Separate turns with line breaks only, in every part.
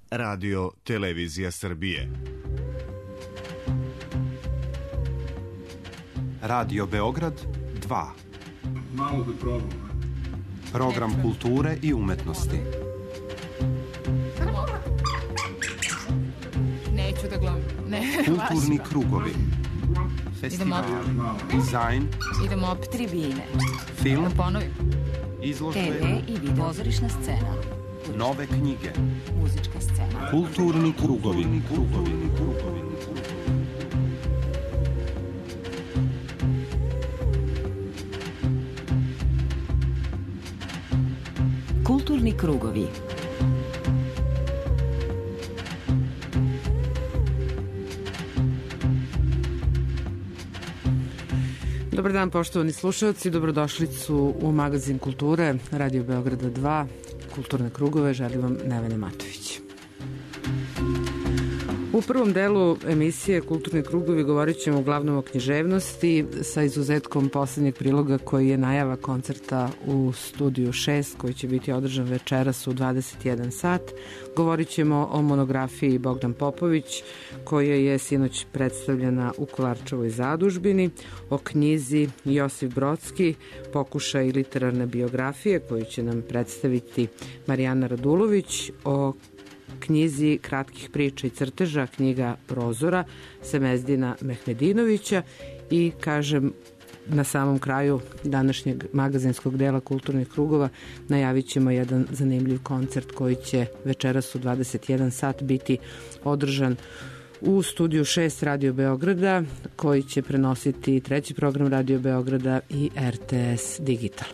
Radio Televizija Srbije.
Radio Beograd 2.
Malo da probam.
Program kulture i umetnosti.
Neću da gledam.
Kulturni krugovi. Festivali, dizajn.
Idemo opet tribine.
Film.
Da ponovim.
Izložbe.
TV i video. Pozorišna scena.
Nove knjige.
Muzička scena.
Kulturni krugovi.
Kulturni krugovi.
Dobar dan, poštovani slušalci, dobrodošlicu u magazin kulture Radio Beograda 2, Kulturne krugove, želim vam Nevena Matović. U prvom delu emisije Kulturni krugovi govorit ćemo uglavnom o književnosti sa izuzetkom poslednjeg priloga koji je najava koncerta u Studiju 6 koji će biti održan večeras u 21 sat. Govorit ćemo o monografiji Bogdan Popović koja je sinoć predstavljena u Kolarčevoj zadužbini, o knjizi Josif Brodski, pokušaj literarne biografije koju će nam predstaviti Marijana Radulović, o knjizi kratkih priča i crteža, knjiga Prozora Semezdina Mehmedinovića i kažem na samom kraju današnjeg magazinskog dela Kulturnih krugova najavit ćemo jedan zanimljiv koncert koji će večeras u 21 sat biti održan u Studiju 6 Radio Beograda koji će prenositi treći program Radio Beograda i RTS Digital.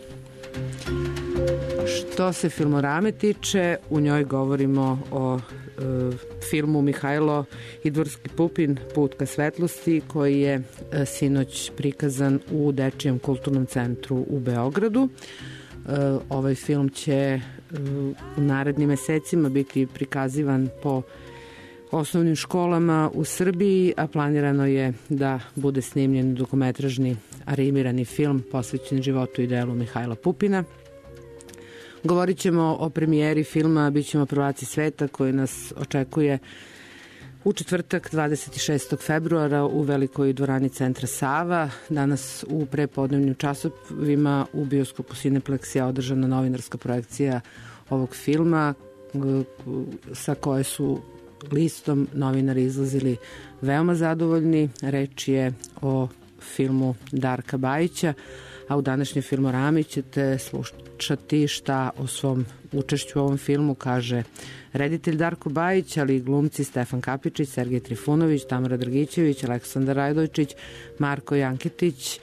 Što se Filmorame tiče, u njoj govorimo o filmu Mihajlo Idvorski-Pupin Put ka svetlosti koji je sinoć prikazan u Dečijem kulturnom centru u Beogradu. Ovaj film će u narednim mesecima biti prikazivan po osnovnim školama u Srbiji, a planirano je da bude snimljen dokumentarni animirani film posvećen životu i delu Mihajla Pupina. Govorit ćemo o premijeri filma Bićemo prvaci sveta koji nas očekuje u četvrtak 26. februara u Velikoj dvorani Centra Sava. Danas u prepodnevnim časovima u bioskopu Cineplex je održana novinarska projekcija ovog filma sa koje su listom novinari izlazili veoma zadovoljni. Reč je o filmu Darka Bajića, a u današnjoj Filmorami ćete slušati šta o svom učešću u ovom filmu kaže reditelj Darko Bajić, ali i glumci Stefan Kapičić, Sergej Trifunović, Tamara Dragićević, Aleksandar Rajdojčić, Marko Janketić,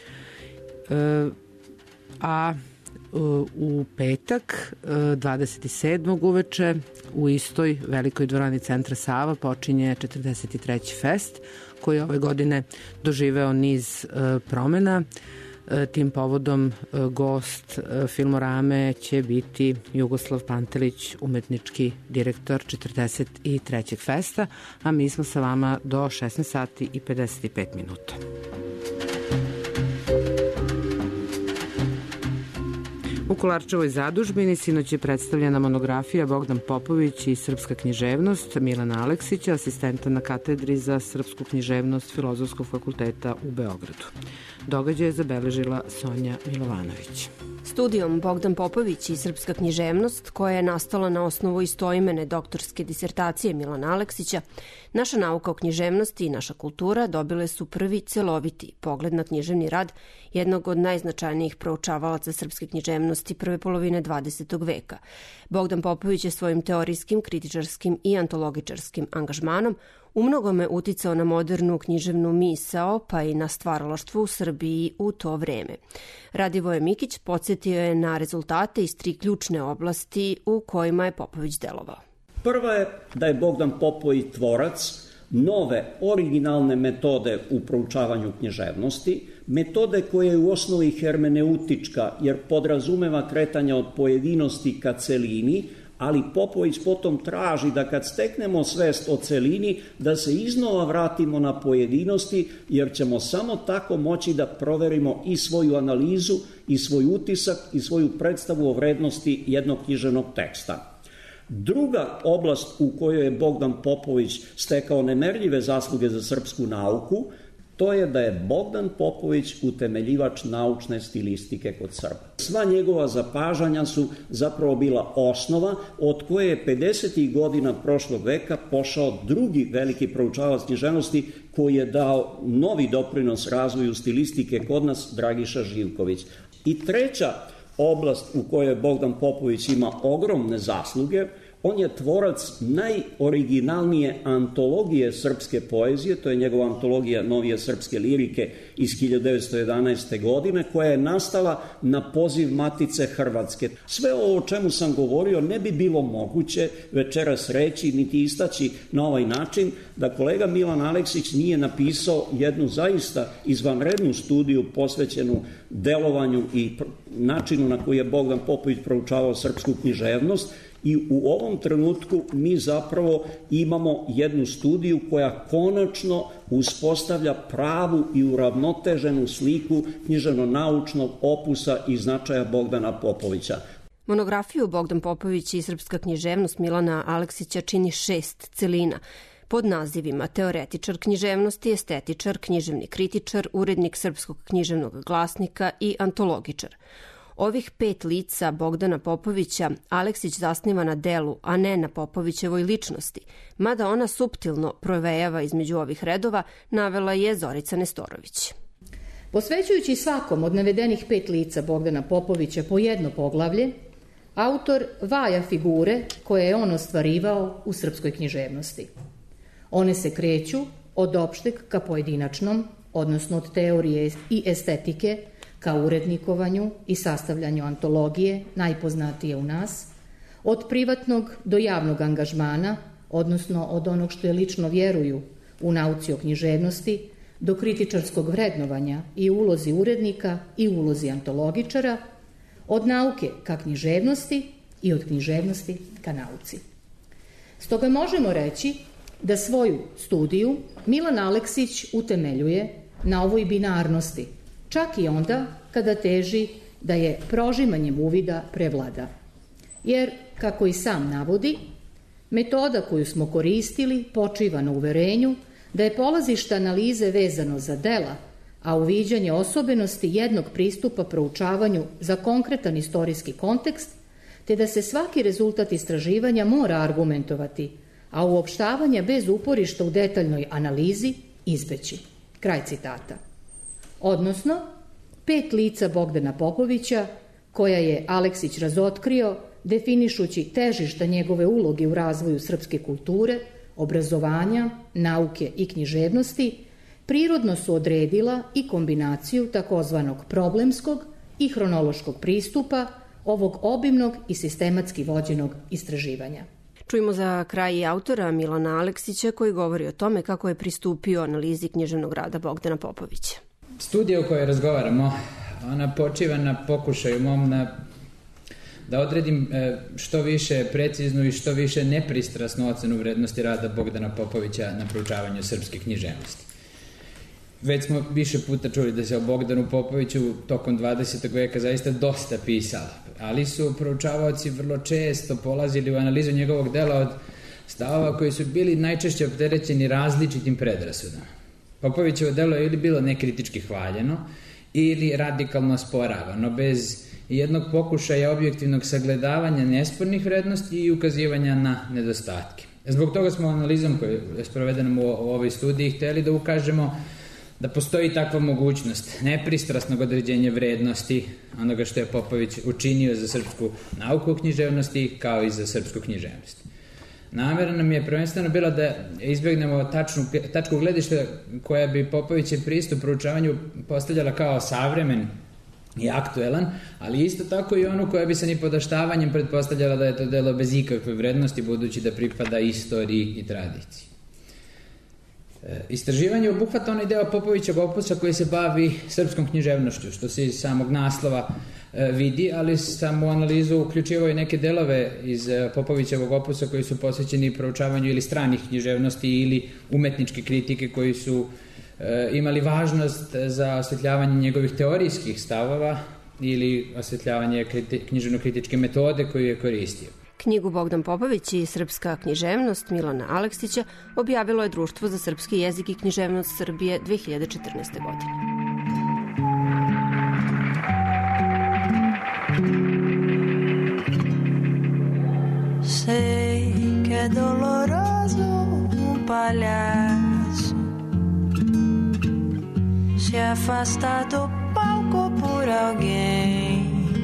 a u petak 27. uveče u istoj Velikoj dvorani Centra Sava počinje 43. fest koji je ove godine doživeo niz promena. Tim povodom gost Filmorame će biti Jugoslav Pantelić, umetnički direktor 43. festa, a mi smo sa vama do 16 sati i 55 minuta. U Kolarčevoj zadužbini sinoć je predstavljena monografija Bogdan Popović i srpska književnost Milana Aleksića, asistenta na katedri za srpsku književnost Filozofskog fakulteta u Beogradu. Događaj je zabeležila Sonja Milovanović.
Studijom Bogdan Popović i srpska književnost, koja je nastala na osnovu istoimene doktorske disertacije Milana Aleksića, naša nauka o književnosti i naša kultura dobile su prvi celoviti pogled na književni rad jednog od najznačajnijih proučavalaca srpske književnosti prve polovine 20. veka. Bogdan Popović je svojim teorijskim, kritičarskim i antologičarskim angažmanom umnogome uticao na modernu književnu misao, pa i na stvaralaštvo u Srbiji u to vreme. Radivoje Mikić podsjetio je na rezultate iz 3 ključne oblasti u kojima je Popović delovao.
Prva je da je Bogdan Popović tvorac nove, originalne metode u proučavanju književnosti, metode koja je u osnovi hermeneutička jer podrazumeva kretanje od pojedinosti ka celini, ali Popović potom traži da kad steknemo svest o celini, da se iznova vratimo na pojedinosti, jer ćemo samo tako moći da proverimo i svoju analizu, i svoj utisak, i svoju predstavu o vrednosti jednog književnog teksta. Druga oblast u kojoj je Bogdan Popović stekao nemerljive zasluge za srpsku nauku, to je da je Bogdan Popović utemeljivač naučne stilistike kod Srba. Sva njegova zapažanja su zapravo bila osnova od koje je 50. godina prošlog veka pošao drugi veliki proučavac književnosti koji je dao novi doprinos razvoju stilistike kod nas, Dragiša Živković. I treća oblast u kojoj Bogdan Popović ima ogromne zasluge, on je tvorac najoriginalnije antologije srpske poezije, to je njegova antologija Novije srpske lirike iz 1911. godine, koja je nastala na poziv Matice Hrvatske. Sve ovo o čemu sam govorio ne bi bilo moguće večeras reći niti istaći na ovaj način da kolega Milan Aleksić nije napisao jednu zaista izvanrednu studiju posvećenu delovanju i načinu na koji je Bogdan Popović proučavao srpsku književnost. I u ovom trenutku mi zapravo imamo jednu studiju koja konačno uspostavlja pravu i uravnoteženu sliku književno-naučnog opusa i značaja Bogdana Popovića.
Monografiju Bogdan Popović i srpska književnost Milana Aleksića čini 6 celina pod nazivima teoretičar književnosti, estetičar, književni kritičar, urednik Srpskog književnog glasnika i antologičar. Ovih 5 lica Bogdana Popovića Aleksić zasniva na delu, a ne na Popovićevoj ličnosti, mada ona suptilno provejava između ovih redova, navela je Zorica Nestorović.
Posvećujući svakom od navedenih 5 lica Bogdana Popovića po jedno poglavlje, autor vaja figure koje je on ostvarivao u srpskoj književnosti. One se kreću od opšteg ka pojedinačnom, odnosno od teorije i estetike, ka urednikovanju i sastavljanju antologije, najpoznatije u nas, od privatnog do javnog angažmana, odnosno od onog što je lično vjeruju u nauci o književnosti, do kritičarskog vrednovanja i ulozi urednika i ulozi antologičara, od nauke ka književnosti i od književnosti ka nauci. Stoga možemo reći da svoju studiju Milan Aleksić utemeljuje na ovoj binarnosti, čak i onda kada teži da je prožimanjem uvida prevlada. Jer, kako i sam navodi, metoda koju smo koristili počiva na uverenju da je polazište analize vezano za dela, a uviđanje osobenosti jednog pristupa proučavanju za konkretan istorijski kontekst, te da se svaki rezultat istraživanja mora argumentovati, a uopštavanje bez uporišta u detaljnoj analizi izbeći. Kraj citata. Odnosno, 5 lica Bogdana Popovića, koja je Aleksić razotkrio, definišući težišta njegove uloge u razvoju srpske kulture, obrazovanja, nauke i književnosti, prirodno su odredila i kombinaciju takozvanog problemskog i hronološkog pristupa ovog obimnog i sistematski vođenog istraživanja.
Čujemo za kraj i autora Milana Aleksića koji govori o tome kako je pristupio analizi književnog rada Bogdana Popovića.
Studija o kojoj razgovaramo, ona počiva na pokušaju mom da odredim što više preciznu i što više nepristrasnu ocenu vrednosti rada Bogdana Popovića na proučavanju srpske književnosti. Već smo više puta čuli da se o Bogdanu Popoviću tokom 20. veka zaista dosta pisalo, ali su proučavaoci vrlo često polazili u analizu njegovog dela od stavova koji su bili najčešće opterećeni različitim predrasudama. Popovićevo delo je ili bilo nekritički hvaljeno ili radikalno sporavano, bez jednog pokušaja objektivnog sagledavanja nespornih vrednosti i ukazivanja na nedostatke. Zbog toga smo analizom koja je sprovedena u ovoj studiji hteli da ukažemo da postoji takva mogućnost nepristrasnog određenja vrednosti onoga što je Popović učinio za srpsku nauku o književnosti kao i za srpsku književnost. Namera nam je prvenstveno bila da izbjegnemo tačku gledišta koja bi Popovićev pristup proučavanju postavljala kao savremen i aktuelan, ali isto tako i onu koja bi se nipodaštavanjem pretpostavljala da je to delo bez ikakve vrednosti, budući da pripada istoriji i tradiciji. Istraživanje obuhvata onaj deo Popovićeg opusa koji se bavi srpskom književnošću, što se iz samog naslova vidi, ali sam u analizu uključivao i neke delove iz Popovićevog opusa koji su posvećeni proučavanju ili stranih književnosti ili umetničke kritike koji su imali važnost za osvetljavanje njegovih teorijskih stavova ili osvetljavanje književno-kritičke metode koju je koristio.
Knjigu Bogdan Popović i srpska književnost Milana Aleksića objavilo je Društvo za srpski jezik i književnost Srbije 2014. godine.
Sei che è doloroso un palhaço si è affastato poco por alguém.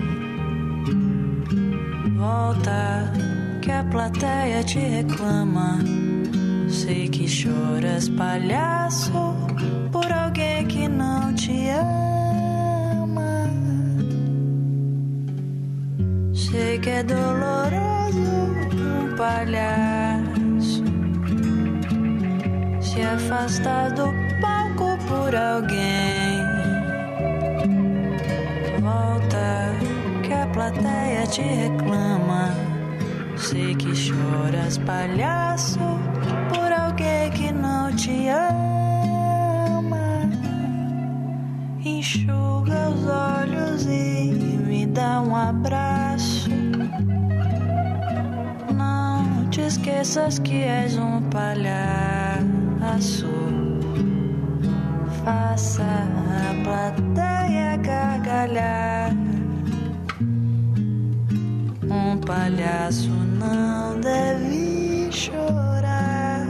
Volta que a plateia te reclama. Sei que choras, palhaço, por alguém que não te ama. Sei que é doloroso um palhaço se afastar do palco por alguém. Volta que a plateia te reclama. Sei que choras, palhaço, por alguém que não te ama. Enxuga os olhos e me dá abraço. Não te esqueças que és palhaço. Faça a plateia gargalhar. Palhaço não deve chorar.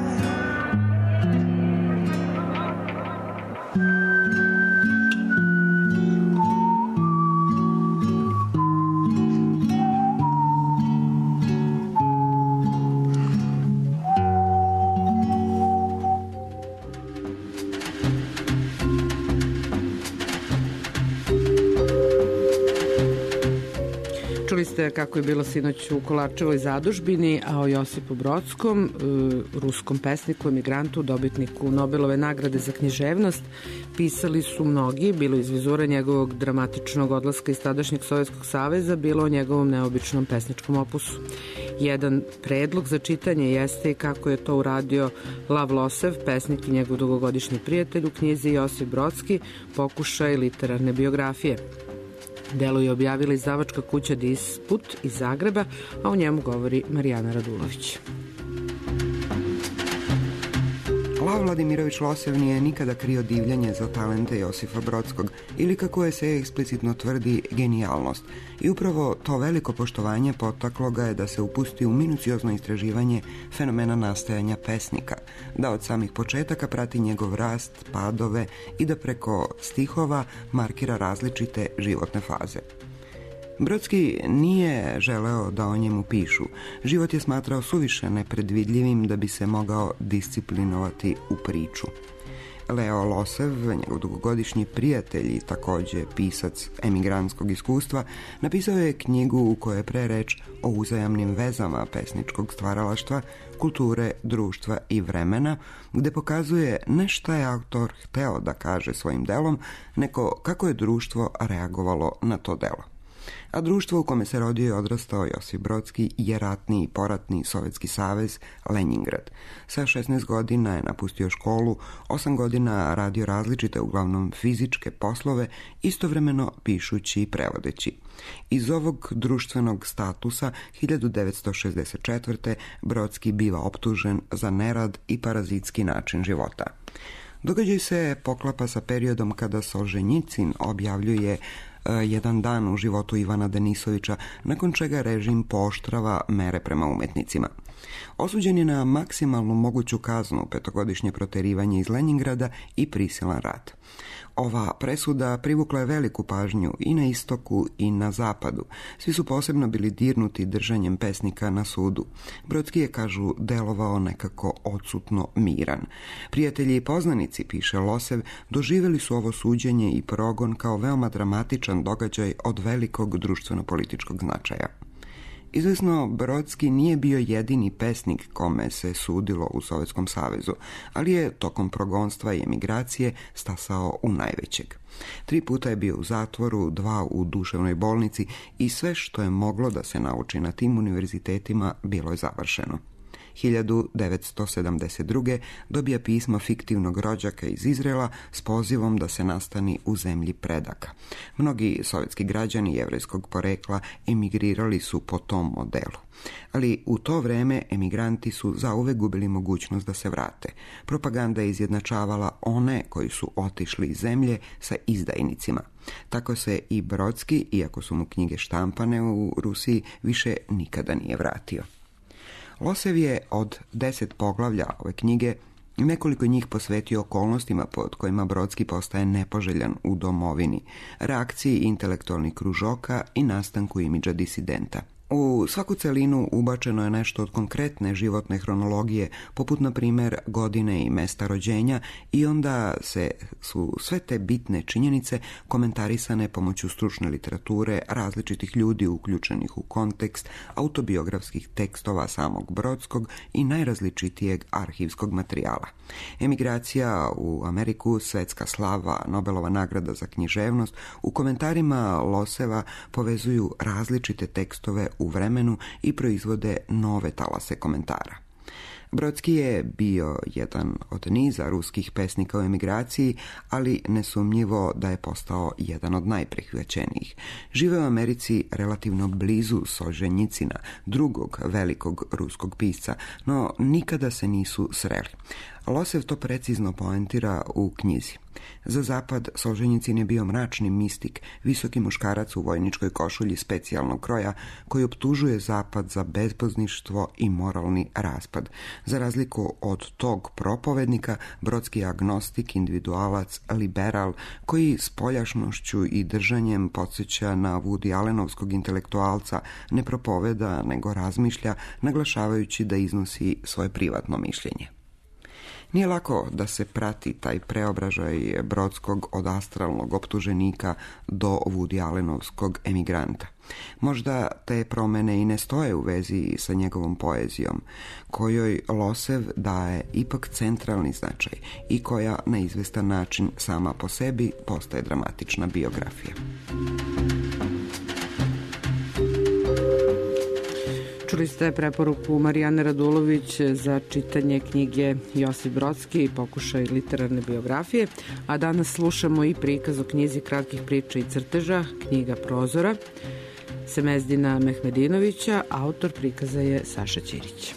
Čuli ste kako je bilo sinoć u Kolarčevoj zadužbini, a o Josipu Brodskom, ruskom pesniku, emigrantu, dobitniku Nobelove nagrade za književnost, pisali su mnogi, bilo iz vizura njegovog dramatičnog odlaska iz tadašnjeg Sovjetskog saveza, bilo o njegovom neobičnom pesničkom opusu. Jedan predlog za čitanje jeste i kako je to uradio Lav Losev, pesnik i njegov dugogodišnji prijatelj, u knjizi Josip Brodski, pokušaj literarne biografije. Delo je objavila izdavačka kuća Disput iz Zagreba, a o njemu govori Marijana Radulović.
Lav Vladimirović Losev nije nikada krio divljanje za talente Josipa Brodskog ili, kako je se eksplicitno tvrdi, genijalnost. I upravo to veliko poštovanje potaklo ga je da se upusti u minuciozno istraživanje fenomena nastajanja pesnika, da od samih početaka prati njegov rast, padove i da preko stihova markira različite životne faze. Brodski nije želeo da o njemu pišu. Život je smatrao suviše nepredvidljivim da bi se mogao disciplinovati u priču. Leo Losev, njegov dugogodišnji prijatelj i takođe pisac emigrantskog iskustva, napisao je knjigu u kojoj je pre reč o uzajamnim vezama pesničkog stvaralaštva, kulture, društva i vremena, gde pokazuje ne šta je autor hteo da kaže svojim delom, nego kako je društvo reagovalo na to delo. A društvo u kome se rodio i odrastao Josip Brodski je ratni i poratni Sovjetski savez, Lenjingrad. Sa 16 godina je napustio školu, 8 godina radio različite, uglavnom fizičke poslove, istovremeno pišući i prevodeći. Iz ovog društvenog statusa 1964. Brodski biva optužen za nerad i parazitski način života. Događaj se poklapa sa periodom kada Solženjicin objavljuje Jedan dan u životu Ivana Denisovića, nakon čega režim pooštrava mere prema umetnicima. Osuđen je na maksimalnu moguću kaznu, 5-godišnje proterivanje iz Lenjingrada i prisilan rad. Ova presuda privukla je veliku pažnju i na istoku i na zapadu. Svi su posebno bili dirnuti držanjem pesnika na sudu. Brodski je, kažu, delovao nekako odsutno miran. Prijatelji i poznanici, piše Losev, doživjeli su ovo suđenje i progon kao veoma dramatičan događaj od velikog društveno-političkog značaja. Izvesno, Brodski nije bio jedini pesnik kome se sudilo u Sovjetskom savezu, ali je tokom progonstva i emigracije stasao u najvećeg. 3 puta je bio u zatvoru, 2 u duševnoj bolnici i sve što je moglo da se nauči na tim univerzitetima bilo je završeno. 1972. dobija pismo fiktivnog rođaka iz Izraela s pozivom da se nastani u zemlji predaka. Mnogi sovjetski građani jevrejskog porekla emigrirali su po tom modelu. Ali u to vreme emigranti su zauvek gubili mogućnost da se vrate. Propaganda je izjednačavala one koji su otišli iz zemlje sa izdajnicima. Tako se i Brodski, iako su mu knjige štampane u Rusiji, više nikada nije vratio. Losev je od 10 poglavlja ove knjige nekoliko njih posvetio okolnostima pod kojima Brodski postaje nepoželjan u domovini, reakciji intelektualnih kružoka i nastanku imidža disidenta. U svaku celinu ubačeno je nešto od konkretne životne hronologije, poput na primjer godine i mesta rođenja, i onda su sve te bitne činjenice komentarisane pomoću stručne literature, različitih ljudi uključenih u kontekst, autobiografskih tekstova samog Brodskog i najrazličitijeg arhivskog materijala. Emigracija u Ameriku, svetska slava, Nobelova nagrada za književnost, u komentarima Loseva povezuju različite tekstove u vremenu i proizvode nove talase komentara. Brodski je bio jedan od niza ruskih pesnika u emigraciji, ali nesumnjivo da je postao jedan od najprihvaćenijih. Žive u Americi relativno blizu Solženjicina, drugog velikog ruskog pisca, no nikada se nisu sreli. Losev to precizno poentira u knjizi. Za zapad Solženjicin je bio mračni mistik, visoki muškarac u vojničkoj košulji specijalnog kroja koji optužuje zapad za bezbozništvo i moralni raspad. Za razliku od tog propovednika, Brodski je agnostik, individualac, liberal, koji spoljašnošću i držanjem podsjeća na Woody Allenovskog intelektualca, ne propoveda nego razmišlja, naglašavajući da iznosi svoje privatno mišljenje. Nije lako da se prati taj preobražaj Brodskog od astralnog optuženika do Woody Allenovskog emigranta. Možda te promjene i ne stoje u vezi sa njegovom poezijom, kojoj Losev daje ipak centralni značaj i koja na izvestan način sama po sebi postaje dramatična biografija.
Čuli ste preporuku Marijane Radulović za čitanje knjige Josip Brodski i pokušaj literarne biografije, a danas slušamo i prikaz o knjizi kratkih priča i crteža, knjiga Prozora, Semezdina Mehmedinovića, autor prikaza je Saša Ćirić.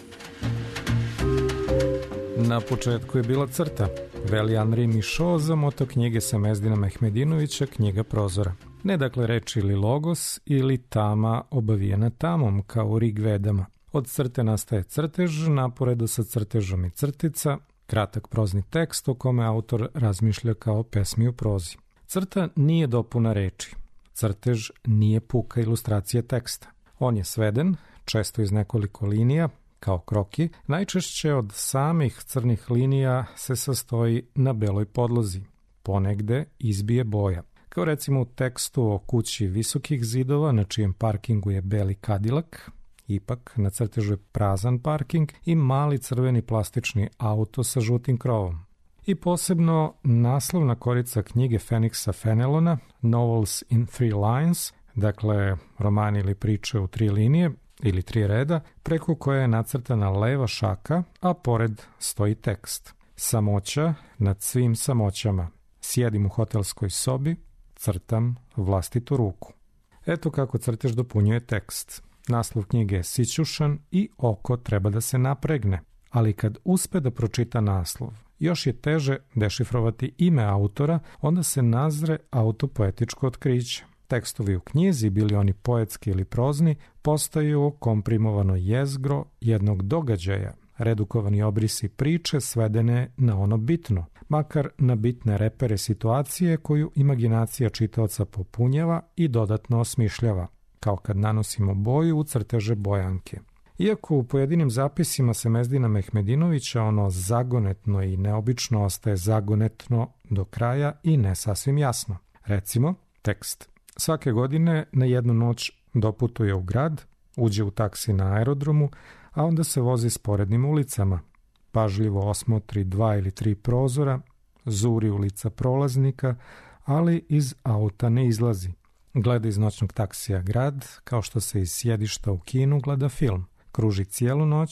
Na početku je bila crta. Veli Andrej Mišo za moto knjige Semezdina Mehmedinovića, knjiga Prozora. Ne dakle reč ili logos ili tama obavijena tamom, kao u Rig Vedama. Od crte nastaje crtež, naporedu sa crtežom i crtica, kratak prozni tekst o kome autor razmišlja kao pesmi u prozi. Crta nije dopuna reči. Crtež nije puka ilustracija teksta. On je sveden, često iz nekoliko linija, kao kroki, najčešće od samih crnih linija se sastoji na beloj podlozi. Ponegde izbije boja. Kao recimo u tekstu o kući visokih zidova, na čijem parkingu je beli kadilak, ipak na crtežu je prazan parking i mali crveni plastični auto sa žutim krovom. I posebno naslovna korica knjige Feniksa Fenelona, Novels in 3 lines, dakle romani ili priče u 3 linije ili 3 reda, preko koje je nacrtana leva šaka, a pored stoji tekst. Samoća nad svim samoćama. Sjedim u hotelskoj sobi, crtam vlastitu ruku. Eto kako crtež dopunjuje tekst. Naslov knjige je sićušan i oko treba da se napregne, ali kad uspe da pročita naslov, još je teže dešifrovati ime autora, onda se nazre autopoetičko otkriće. Tekstovi u knjizi, bili oni poetski ili prozni, postaju komprimovano jezgro jednog događaja, redukovani obrisi priče svedene na ono bitno, makar na bitne repere situacije koju imaginacija čitaoca popunjava i dodatno osmišljava, kao kad nanosimo boju u crteže bojanke. Iako u pojedinim zapisima Semezdina Mehmedinovića ono zagonetno i neobično ostaje zagonetno do kraja i ne sasvim jasno. Recimo, tekst. Svake godine na jednu noć doputuje u grad, uđe u taksi na aerodromu, a onda se vozi sporednim ulicama. Pažljivo osmotri 2 ili 3 prozora, zuri ulica prolaznika, ali iz auta ne izlazi. Gleda iz noćnog taksija grad, kao što se iz sjedišta u kinu gleda film. Kruži cijelu noć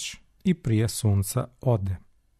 i prije sunca ode,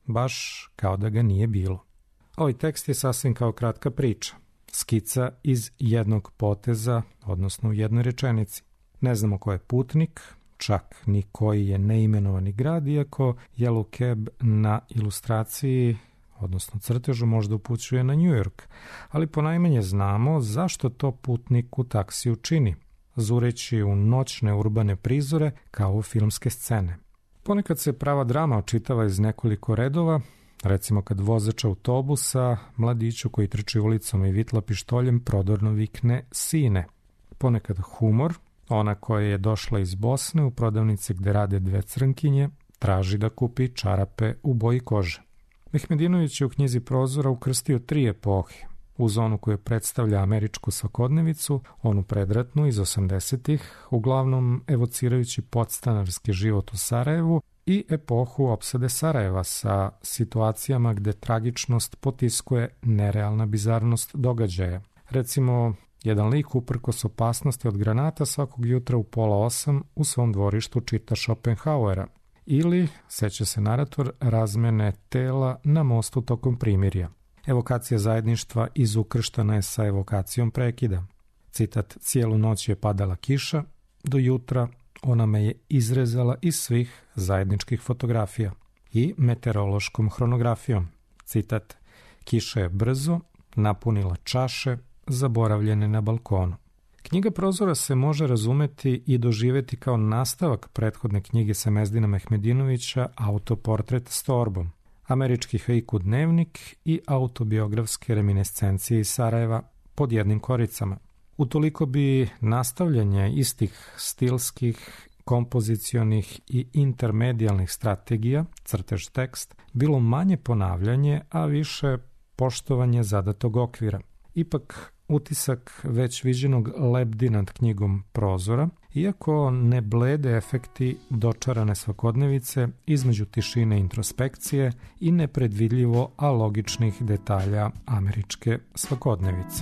baš kao da ga nije bilo. Ovaj tekst je sasvim kao kratka priča, skica iz jednog poteza, odnosno u jednoj rečenici. Ne znamo ko je putnik, čak ni koji je neimenovani grad, iako Yellow Cab na ilustraciji, odnosno crtežu, možda upućuje na New York, ali ponajmanje znamo zašto to putnik u taksiju čini, zureći u noćne urbane prizore kao u filmske scene. Ponekad se prava drama očitava iz nekoliko redova, recimo kad vozač autobusa mladiću koji trči ulicom i vitla pištoljem prodorno vikne sine. Ponekad humor, ona koja je došla iz Bosne u prodavnici gde rade dve crnkinje, traži da kupi čarape u boji kože. Mehmedinović je u knjizi Prozora ukrstio 3 epohe, uz onu koju predstavlja američku svakodnevicu, onu predratnu iz 80-ih, uglavnom evocirajući podstanarski život u Sarajevu, i epohu opsade Sarajeva sa situacijama gde tragičnost potiskuje nerealna bizarnost događaja. Recimo, jedan lik uprkos opasnosti od granata svakog jutra u 7:30 u svom dvorištu čita Schopenhauera. Ili, seća se narator, razmene tela na mostu tokom primirja. Evokacija zajedništva izukrštana je sa evokacijom prekida. Citat: cijelu noć je padala kiša, do jutra ona me je izrezala iz svih zajedničkih fotografija. I meteorološkom hronografijom. Citat: kiša je brzo napunila čaše zaboravljene na balkonu. Knjiga Prozora se može razumeti i doživeti kao nastavak prethodne knjige Samezdina Mehmedinovića Autoportret s torbom, američki haiku dnevnik i autobiografske reminiscencije iz Sarajeva pod jednim koricama. Utoliko bi nastavljanje istih stilskih, kompozicionih i intermedijalnih strategija, crtež tekst, bilo manje ponavljanje, a više poštovanje zadatog okvira. Ipak, utisak već viđenog lebdi nad knjigom Prozora, iako ne blede efekti dočarane svakodnevice između tišine i introspekcije i nepredvidljivo, a logičnih detalja američke svakodnevice.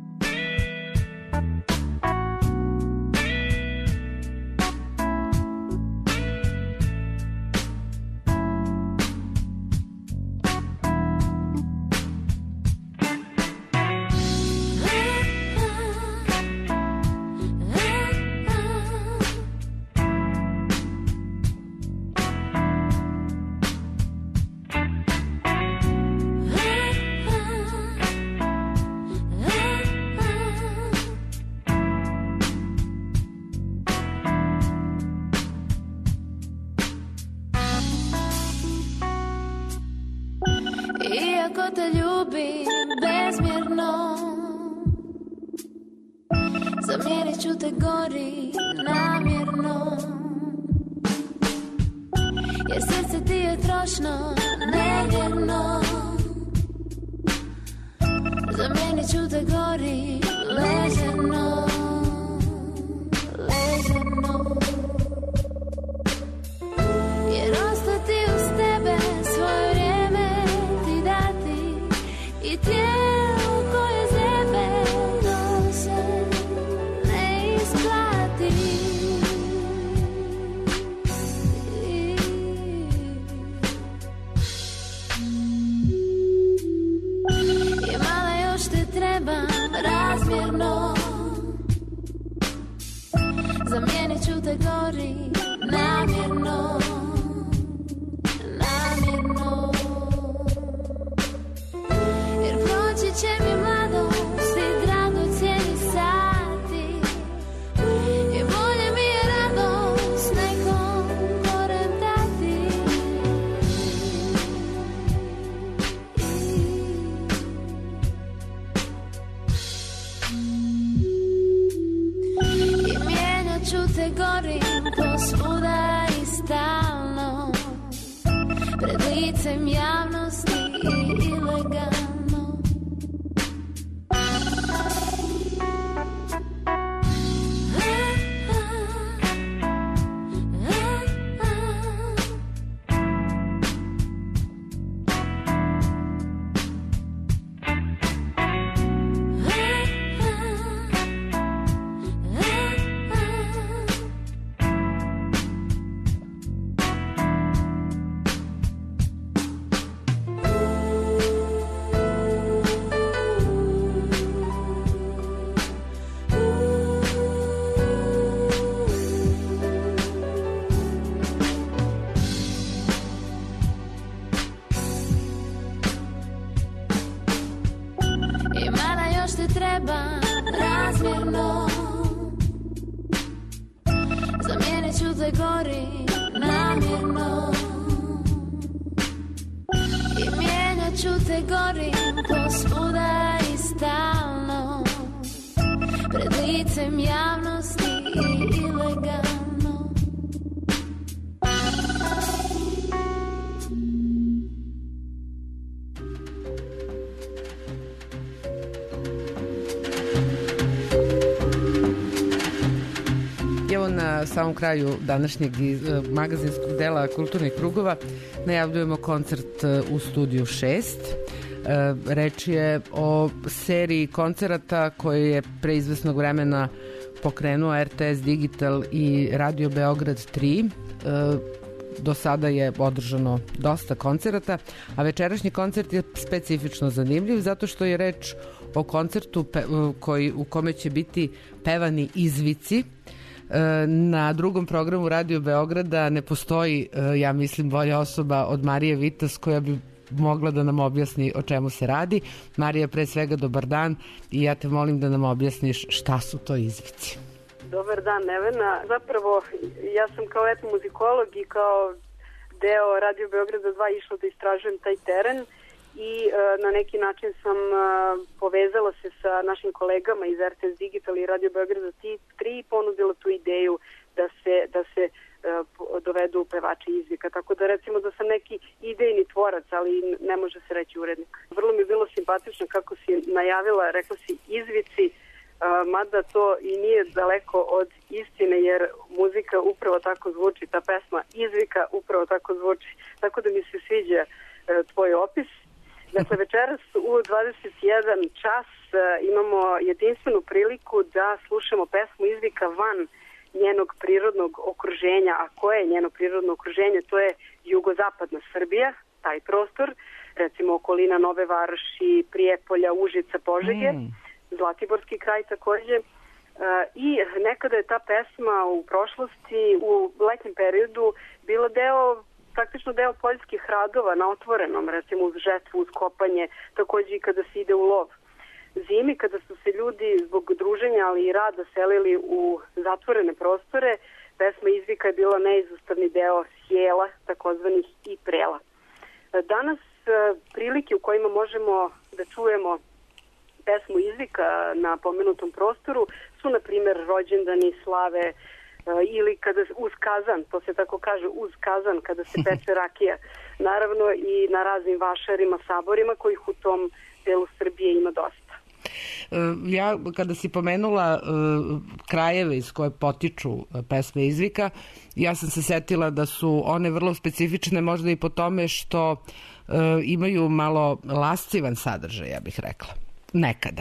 Iako te ljubim bezmjerno, zamijenit ću te gori namjerno, jer srce ti je trošno, nevjerno. Zamijenit ću te gori ležerno, ležerno, jer ostati uz tebe svoje vrijeme ti dati i tijelo koje zebe nose ne isplati. I mala još te trebam razmjerno, zamijenit ću te gori namjerno, namjerno, jer proći će mi mladost i dragocjeni sati i bolje mi je radost nekom gorem dati. I mijenjat ću te gorim posvuda i stalno, pred licem javnosti i ilegalno. trebam razmjerno. Zamijenit ću te gorim namjerno i mijenjat ću te gorim posvuda i stalno, pred licem javnosti i ilegalno.
Evo na samom kraju današnjeg magazinskog dela Kulturnih krugova najavljujemo koncert u Studiju 6. Reč je o seriji koncerata koje je pre izvesnog vremena pokrenuo RTS Digital i Radio Beograd 3. Do sada je održano dosta koncerata, a večerašnji koncert je specifično zanimljiv zato što je reč o koncertu u kome će biti pevani izvici. Na drugom programu Radio Beograda ne postoji, ja mislim, bolja osoba od Marije Vitas koja bi mogla da nam objasni o čemu se radi. Marija, pre svega dobar dan i ja te molim da nam objasniš šta su to izvici.
Dobar dan, Nevena. Zapravo, ja sam kao etnomuzikolog i kao deo Radio Beograda 2 išla da istražujem taj teren i na neki način sam povezala se sa našim kolegama iz RTS Digital i Radio Beograda 3 i ponudila tu ideju da se dovedu pevači izvika. Tako da recimo da sam neki idejni tvorac, ali ne može se reći urednik. Vrlo mi je bilo simpatično kako si najavila, rekla si izvici, mada to i nije daleko od istine, jer muzika upravo tako zvuči, ta pesma izvika upravo tako zvuči. Tako da mi se sviđa tvoj opis. Dakle, večeras u 21 čas imamo jedinstvenu priliku da slušamo pesmu izvika van njenog prirodnog okruženja. A koje je njeno prirodno okruženje? To je jugozapadna Srbija, taj prostor, recimo okolina Nove Varoši, Prijepolja, Užica, Požege, Zlatiborski kraj takođe. I nekada je ta pesma u prošlosti, u letnjem periodu, bila praktično deo poljskih radova na otvorenom, recimo uz žetvu, uz kopanje, takođe i kada se ide u lov. Zimi, kada su se ljudi zbog druženja, ali i rada selili u zatvorene prostore, pesma izvika je bila neizostavni deo sjela, takozvanih i prela. Danas prilike u kojima možemo da čujemo pesmu izvika na pomenutom prostoru su, na primjer, rođendani, slave, ili kada uz kazan, to se tako kaže, uz kazan, kada se peče rakija. Naravno i na raznim vašarima, saborima, kojih u tom delu Srbije ima dosta.
Ja, kada si pomenula krajeve iz koje potiču pesme izvika, ja sam se setila da su one vrlo specifične, možda i po tome što imaju malo lascivan sadržaj, ja bih rekla. Nekada.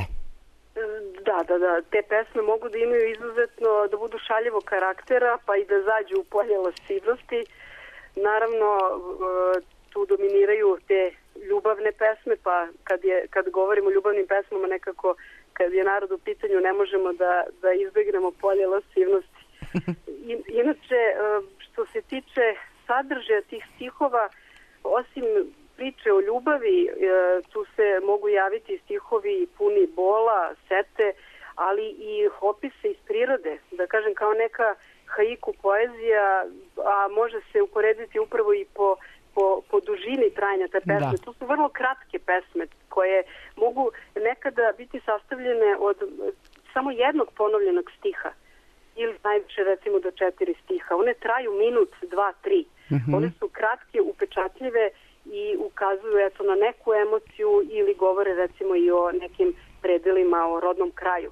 Da. Te pesme mogu da imaju izuzetno, da budu šaljevog karaktera, pa i da zađu u polje lascivnosti. Naravno, tu dominiraju te ljubavne pesme, pa kad govorimo o ljubavnim pesmama, nekako kad je narod u pitanju ne možemo da izbegnemo polje lascivnosti. Inače, što se tiče sadržaja tih stihova, osim priče o ljubavi, tu se mogu javiti stihovi puni bola, sete, ali i opise iz prirode, da kažem kao neka haiku poezija, a može se uporediti upravo i po dužini trajanja te pesme. Da. To su vrlo kratke pesme koje mogu nekada biti sastavljene od samo jednog ponovljenog stiha ili najviše recimo do 4 stiha. One traju minut, 2, 3. One su kratke, upečatljive i ukazuju na neku emociju ili govore recimo i o nekim predelima, o rodnom kraju.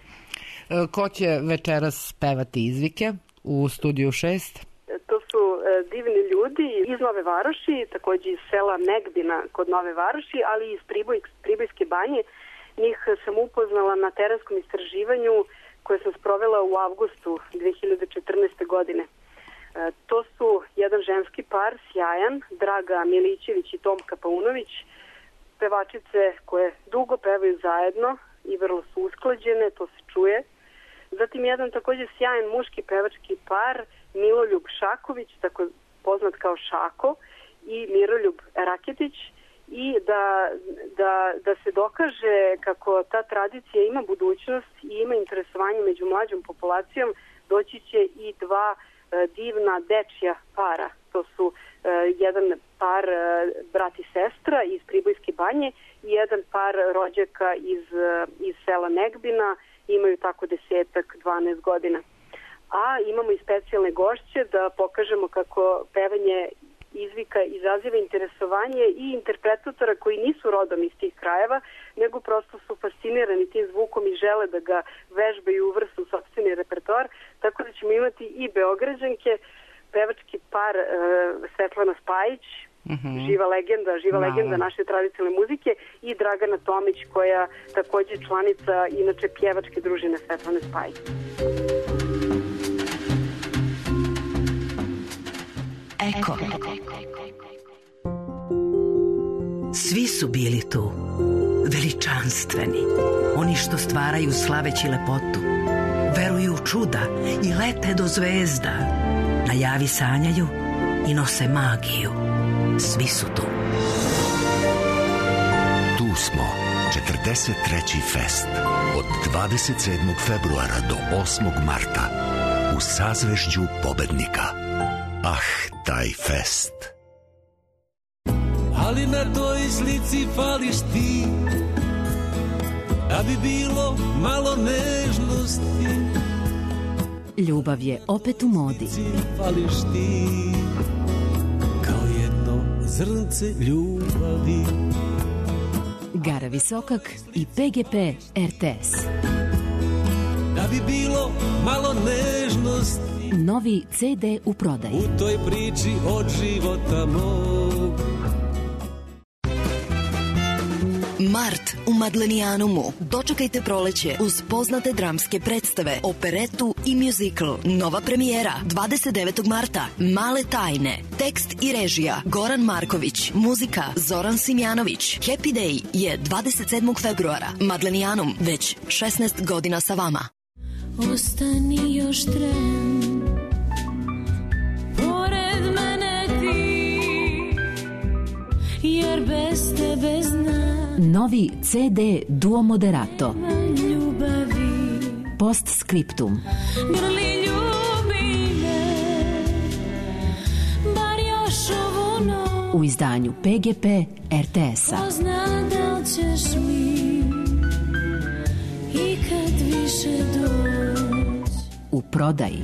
Ko će večeras pevati izvike u Studiju 6?
To su divni ljudi iz Nove Varoši, takođe iz sela Negbina kod Nove Varoši, ali i iz Pribojske banje. Njih sam upoznala na terenskom istraživanju koje sam sprovela u avgustu 2014. godine. To su jedan ženski par, sjajan, Draga Milićević i Tomka Paunović, pevačice koje dugo pevaju zajedno i vrlo su usklađene, to se čuje. Zatim jedan takođe sjajan muški pevački par, Miloljub Šaković, tako poznat kao Šako, i Miroljub Raketić, i da se dokaže kako ta tradicija ima budućnost i ima interesovanje među mlađom populacijom, doći će i dva divna dečja para. To su jedan par brat i sestra iz Pribojske banje i jedan par rođaka iz sela Negbina, imaju tako 10-12 godina. A imamo i specijalne gošće da pokažemo kako pevanje izvika izaziva interesovanje i interpretatora koji nisu rodom iz tih krajeva, nego prosto su fascinirani tim zvukom i žele da ga vežbaju u vrstu sopstveni repertoar, tako da ćemo imati i Beograđanke, pevački par Svetlana Spajić, živa legenda naše tradicionalne muzike, i Dragana Tomić, koja takođe članica inače pjevačke družine Svetlane Spajić.
Eko. Svi su bili tu, veličanstveni, oni što stvaraju slaveći lepotu, veruju u čuda i lete do zvezda, na javi sanjaju i nose magiju. Svi su tu.
Tu smo, 43. fest, od 27. februara do 8. marta, u sazvežđu pobednika. Ah, taj fest.
Ali na toj slici fališ ti, da bi bilo malo nežnosti.
Ljubav je opet u modi.
Fališ ti, kao jedno zrnce ljubavi.
Gara Visokak i PGP RTS.
Da bi bilo malo nežnosti.
Novi CD u prodaji.
U toj priči od života mog.
Mart u Madlenijanumu. Dočekajte proleće uz poznate dramske predstave, operetu i muzikl. Nova premijera 29. marta. Male tajne. Tekst i režija Goran Marković. Muzika Zoran Simjanović. Happy Day je 27. februara. Madlenijanum već 16 godina sa vama.
Ostani još tren, pored mene ti, jer bez tebe znam.
Novi CD Duo Moderato.
Ljubavi.
Postscriptum.
Grli ljubi me, bar još ovu noć.
U izdanju PGP RTS-a.
Ko zna da li ćeš mi ikad više doći.
U prodaji.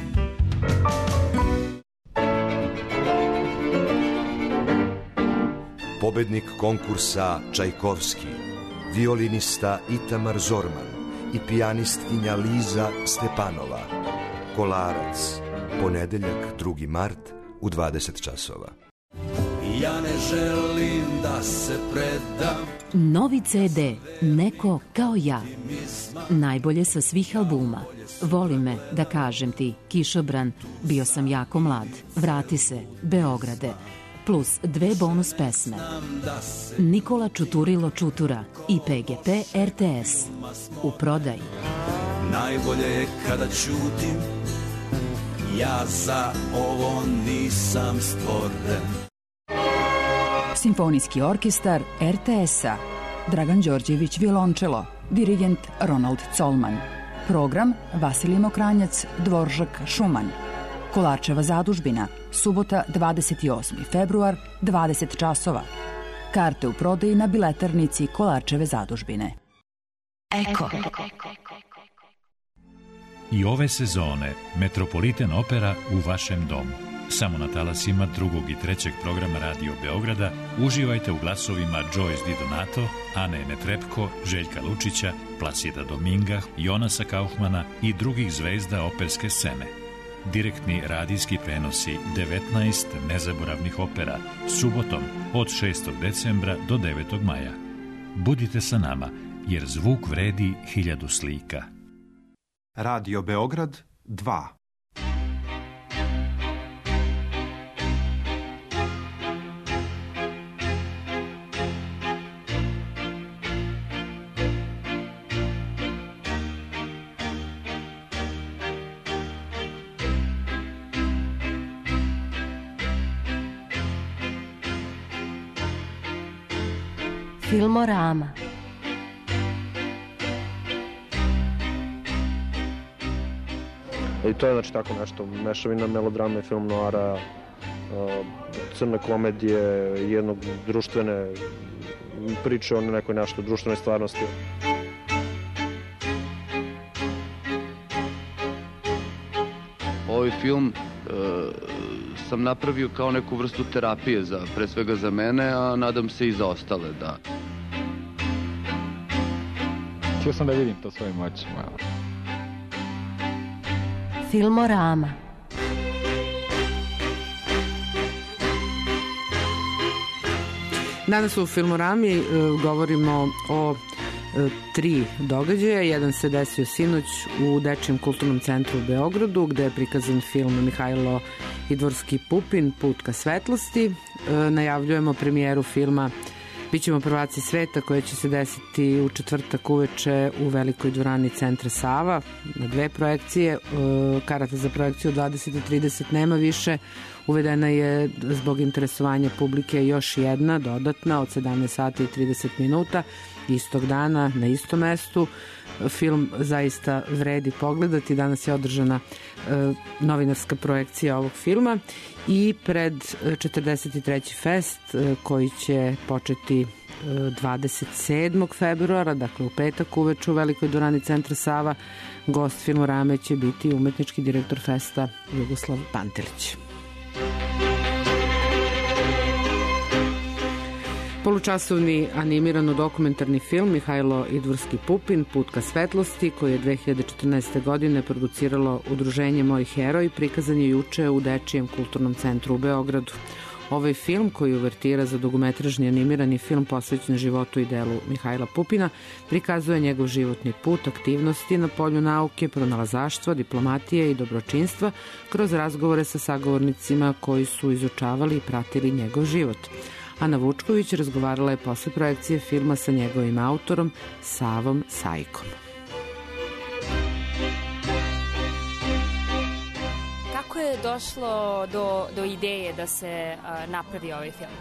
Pobednik konkursa Čajkovski, violinista Itamar Zorman i pijanistkinja Liza Stepanova. Kolarac, ponedeljak 2. mart u 20 časova.
Ja ne želim da se predam.
Novi CD Neko kao ja. Najbolje sa svih albuma. Voli me, da kažem ti, Kišobran, bio sam jako mlad, vrati se, Beograde, plus 2 bonus pesme. Nikola Čuturilo Čutura i PGP RTS. U prodaji.
Najbolje je kada ćutim, ja za ovo nisam stvoren.
Simfonijski orkestar RTS-a. Dragan Đorđević violončelo, dirigent Ronald Colman. Program Vasilij Mokranjac, Dvoržak Šuman. Kolarčeva zadužbina, subota 28. februar, 20 časova. Karte u prodaji na biletarnici Kolarčeve zadužbine.
Eko.
I ove sezone Metropolitan Opera u vašem domu. Samo na talasima 2. i 3. programa Radio Beograda uživajte u glasovima Joyce Di Donato, Ane Netrepko, Željka Lučića, Plasida Dominga, Jonasa Kaufmana i drugih zvezda operske scene. Direktni radijski prenosi 19 nezaboravnih opera subotom od 6. decembra do 9. maja. Budite sa nama, jer zvuk vredi 1000 slika.
Radio Beograd 2.
Filmorama.
I to je znači tako nešto, mešavina melodrame i film noara, crne komedije, jednog društvene priče o nekoj nešto društvenoj stvarnosti.
Ovaj film sam napravio kao neku vrstu terapije, pre svega za mene, a nadam se i za ostale, da.
Htio sam da vidim to svojim očima.
Filmorama.
Danas u Filmorami govorimo o 3 događaja. Jedan se desio sinoć u Dečijem kulturnom centru u Beogradu, gde je prikazan film Mihajlo Idvorski Pupin, Put ka svetlosti. Najavljujemo premijeru filma Bićemo prvaci sveta, koja će se desiti u četvrtak uveče u velikoj dvorani Centra Sava na 2 projekcije. Karata za projekciju 20:30 nema više. Uvedena je zbog interesovanja publike još jedna dodatna od 17:30 istog dana na istom mestu. Film zaista vredi pogledati. Danas je održana novinarska projekcija ovog filma i pred 43. fest koji će početi 27. februara, dakle u petak uveče u velikoj dvorani Centra Sava, gost Filmorame će biti umetnički direktor festa Jugoslav Pantelić. Polučasovni animirano-dokumentarni film Mihajlo Idvorski Pupin, Put ka svetlosti, koji je 2014. godine produciralo Udruženje Moj heroj, prikazan je juče u Dečijem kulturnom centru u Beogradu. Ovaj film, koji uvertira za dugometražni animirani film posvećen životu i delu Mihajla Pupina, prikazuje njegov životni put, aktivnosti na polju nauke, pronalazaštva, diplomatije i dobročinstva kroz razgovore sa sagovornicima koji su izučavali i pratili njegov život. Ana Vučković razgovarala je posle projekcije filma sa njegovim autorom Savom Sajkom.
Kako je došlo do ideje da se napravi ovaj film?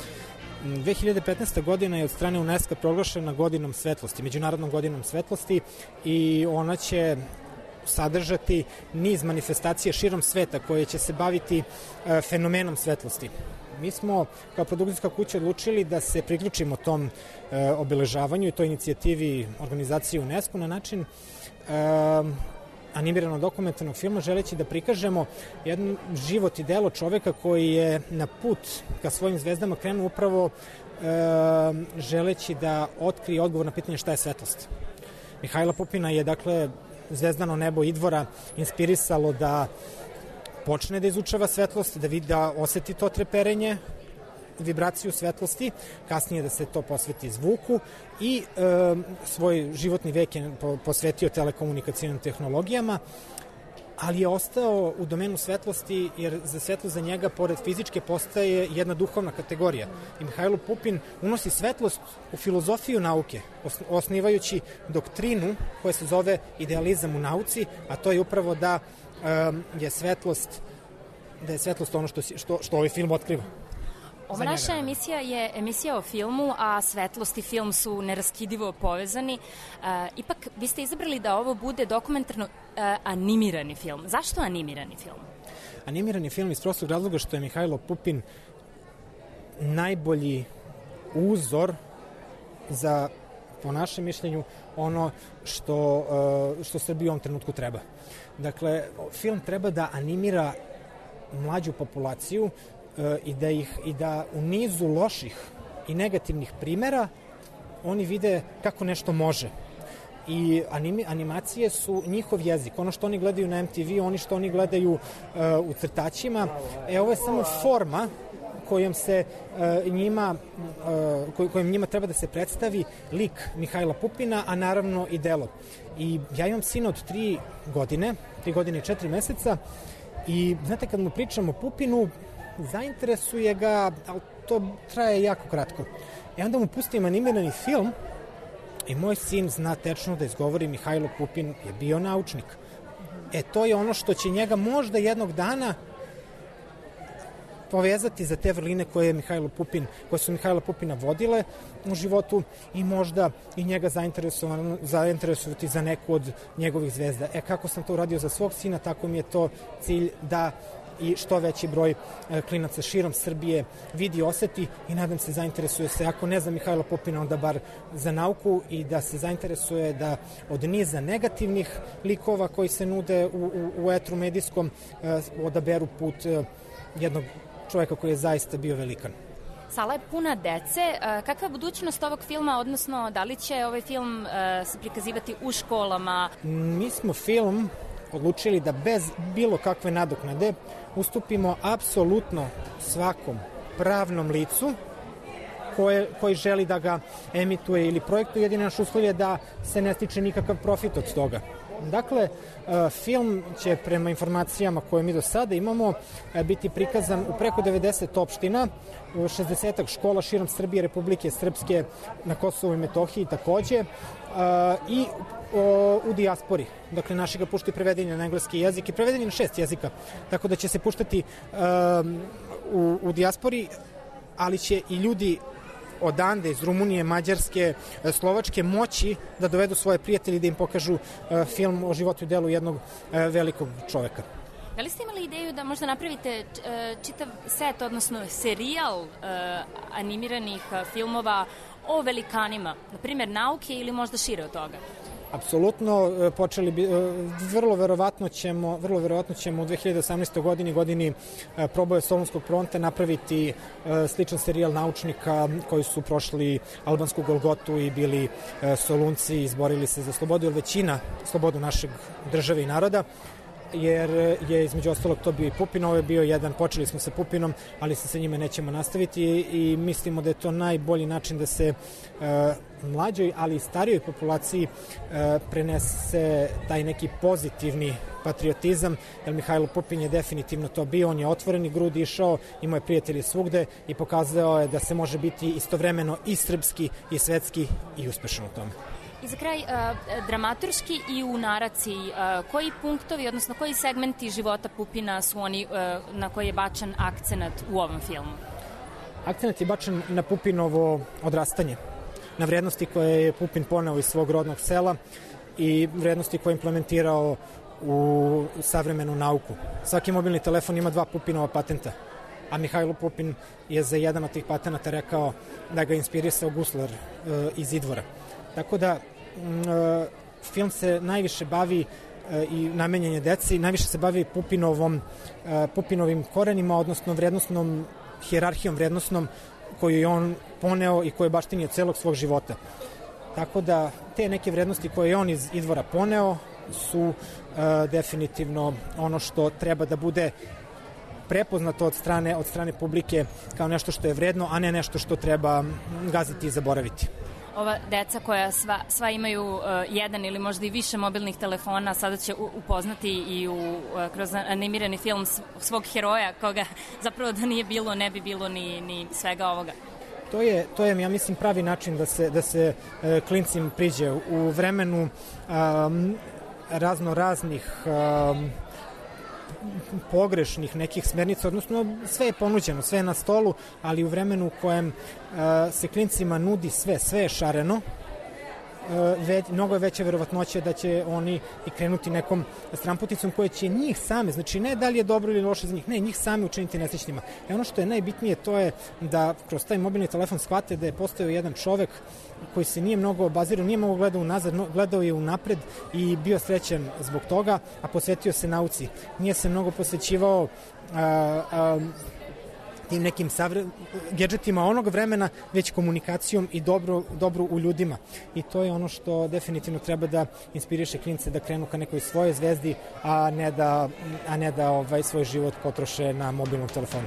2015. godina je od strane UNESCO proglašena godinom svetlosti, međunarodnom godinom svetlosti, i ona će sadržati niz manifestacija širom sveta koje će se baviti fenomenom svetlosti. Mi smo kao produkcijska kuća odlučili da se priključimo tom obeležavanju i toj inicijativi organizacije UNESCO na način animiranog dokumentarnog filma, želeći da prikažemo jedan život i delo čoveka koji je na put ka svojim zvezdama krenuo upravo želeći da otkrije odgovor na pitanje šta je svetlost. Mihajla Pupina je, dakle, zvezdano nebo Idvora inspirisalo da počne da izučava svetlost, da oseti to treperenje, vibraciju svetlosti, kasnije da se to posveti zvuku i svoj životni vek je posvetio telekomunikacijnim tehnologijama, ali je ostao u domenu svetlosti, jer za svetlost za njega, pored fizičke, postaje jedna duhovna kategorija. I Mihajlo Pupin unosi svetlost u filozofiju nauke, osnivajući doktrinu koja se zove idealizam u nauci, a to je upravo da je svetlost ono što ovaj film otkriva.
Ova naša emisija je emisija o filmu, a svetlost i film su neraskidivo povezani. Ipak, vi ste izabrali da ovo bude dokumentarno animirani film. Zašto animirani film?
Animirani film iz prostog razloga što je Mihajlo Pupin najbolji uzor za, po našem mišljenju, ono što Srbiji u ovom trenutku treba. Dakle, film treba da animira mlađu populaciju i da u nizu loših i negativnih primera oni vide kako nešto može. I animacije su njihov jezik. Ono što oni gledaju na MTV, što oni gledaju u crtaćima, ovo je samo forma kojom njima treba da se predstavi lik Mihajla Pupina, a naravno i delo. I ja imam sina od 3 godine i 4 meseca, i znate, kad mu pričam o Pupinu, zainteresuje ga, ali to traje jako kratko. I onda mu pustim animirani film i moj sin zna tečno da izgovori Mihajlo Pupin je bio naučnik. To je ono što će njega možda jednog dana povezati za te vrline koje su Mihajla Pupina vodile u životu i možda i njega zainteresovati za neku od njegovih zvezda. Kako sam to uradio za svog sina, tako mi je to cilj da i što veći broj klinaca širom Srbije vidi, oseti i nadam se zainteresuje se, ako ne za Mihajla Pupina, onda bar za nauku i da se zainteresuje da od niza negativnih likova koji se nude u etru medijskom odaberu put jednog čoveka koji je zaista bio velikan.
Sala je puna dece. Kakva je budućnost ovog filma, odnosno da li će ovaj film se prikazivati u školama?
Mi smo film odlučili da bez bilo kakve nadoknade ustupimo apsolutno svakom pravnom licu koji želi da ga emituje ili projektuje. Jedini naš uslov je da se ne stiče nikakav profit od toga. Dakle, film će prema informacijama koje mi do sada imamo biti prikazan u preko 90 opština, u 60 škola širom Srbije, Republike Srpske, na Kosovu i Metohiji takođe, i u dijaspori. Dakle, naši ga puštaju prevedeni na engleski jezik i prevedeni na 6 jezika, tako da će se puštati u dijaspori, ali će i ljudi odande, iz Rumunije, Mađarske, Slovačke, moći da dovedu svoje prijatelje i da im pokažu film o životu i delu jednog velikog čoveka.
Da li ste imali ideju da možda napravite čitav set, odnosno serijal animiranih filmova o velikanima, na primjer nauke ili možda šire od toga?
Apsolutno, vrlo verovatno ćemo u 2018. godini proboja Solunskog fronta napraviti sličan serijal naučnika koji su prošli albansku Golgotu i bili Solunci i izborili se za slobodu, jer većina slobodu našeg države i naroda, jer je između ostalog to bio i Pupin, ovo je bio jedan, počeli smo sa Pupinom, ali se sa njime nećemo nastaviti i mislimo da je to najbolji način da se mlađoj, ali i starijoj populaciji prenese taj neki pozitivni patriotizam, jer Mihajlo Pupin je definitivno to bio, on je otvoreni grud išao, imao je prijatelje svugde i pokazao je da se može biti istovremeno i srpski i svetski i uspešan u tome.
I za kraj, dramaturški i u naraciji, koji punktovi, odnosno koji segmenti života Pupina su oni na koji je bačen akcenat u ovom filmu?
Akcenat je bačen na Pupinovo odrastanje, na vrednosti koje je Pupin poneo iz svog rodnog sela i vrednosti koje je implementirao u savremenu nauku. Svaki mobilni telefon ima 2 Pupinova patenta, a Mihajlo Pupin je za jedan od tih patenata rekao da ga inspirisao guslar iz Idvora. Tako da film se najviše bavi i namenjen je deci, najviše se bavi Pupinovim korenima, odnosno vrednostnom hijerarhijom vrednostnom koju je on poneo i koju je baštinio celog svog života. Tako da te neke vrednosti koje je on iz Idvora poneo su definitivno ono što treba da bude prepoznato od strane publike kao nešto što je vredno, a ne nešto što treba gaziti i zaboraviti.
Ova deca koja sva imaju jedan ili možda i više mobilnih telefona sada će upoznati i kroz animirani film svog heroja, koga zapravo da nije bilo, ne bi bilo ni svega ovoga.
To je, ja mislim, pravi način da se klincima priđe u vremenu raznih pogrešnih nekih smernica, odnosno sve je ponuđeno, sve je na stolu, ali u vremenu u kojem se klincima nudi sve je šareno, mnogo je veća verovatnoća da će oni i krenuti nekom stramputicom koja će njih same, znači ne da li je dobro ili loše za njih, ne, njih same učiniti nesrećnima. I ono što je najbitnije to je da kroz taj mobilni telefon shvate da je postojao jedan čovek koji se nije mnogo obazirao, nije mnogo gledao unazad, gledao je unapred i bio srećan zbog toga, a posvetio se nauci. Nije se mnogo posvećivao tim nekim gedžetima onog vremena, već komunikacijom i dobro u ljudima. I to je ono što definitivno treba da inspiriše klince da krenu ka nekoj svojoj zvezdi, a ne da svoj život potroše na mobilnom telefonu.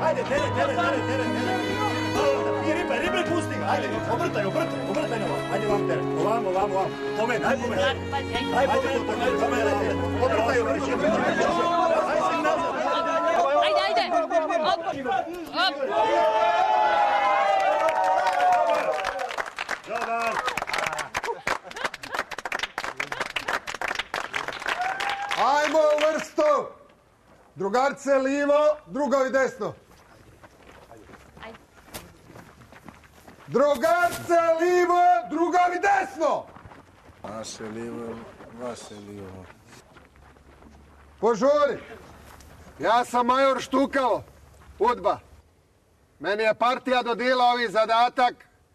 Ajde, tere. Ribe, pusti ga. Ajde, obrtaj na vas. Ajde vam tere. Ovamo. Pomen, aj pomen. Aj pomen. Obrtaj ga.
Ajde.
Dobar.
Ajmo u vrstu. Drugarce livo, drugovi desno. Drugarce livo, drugovi desno.
Naše livo, vaše livo.
Požuri. Ja sam major Štukalo, UDBA. Meni je partija dodila ovi zadatak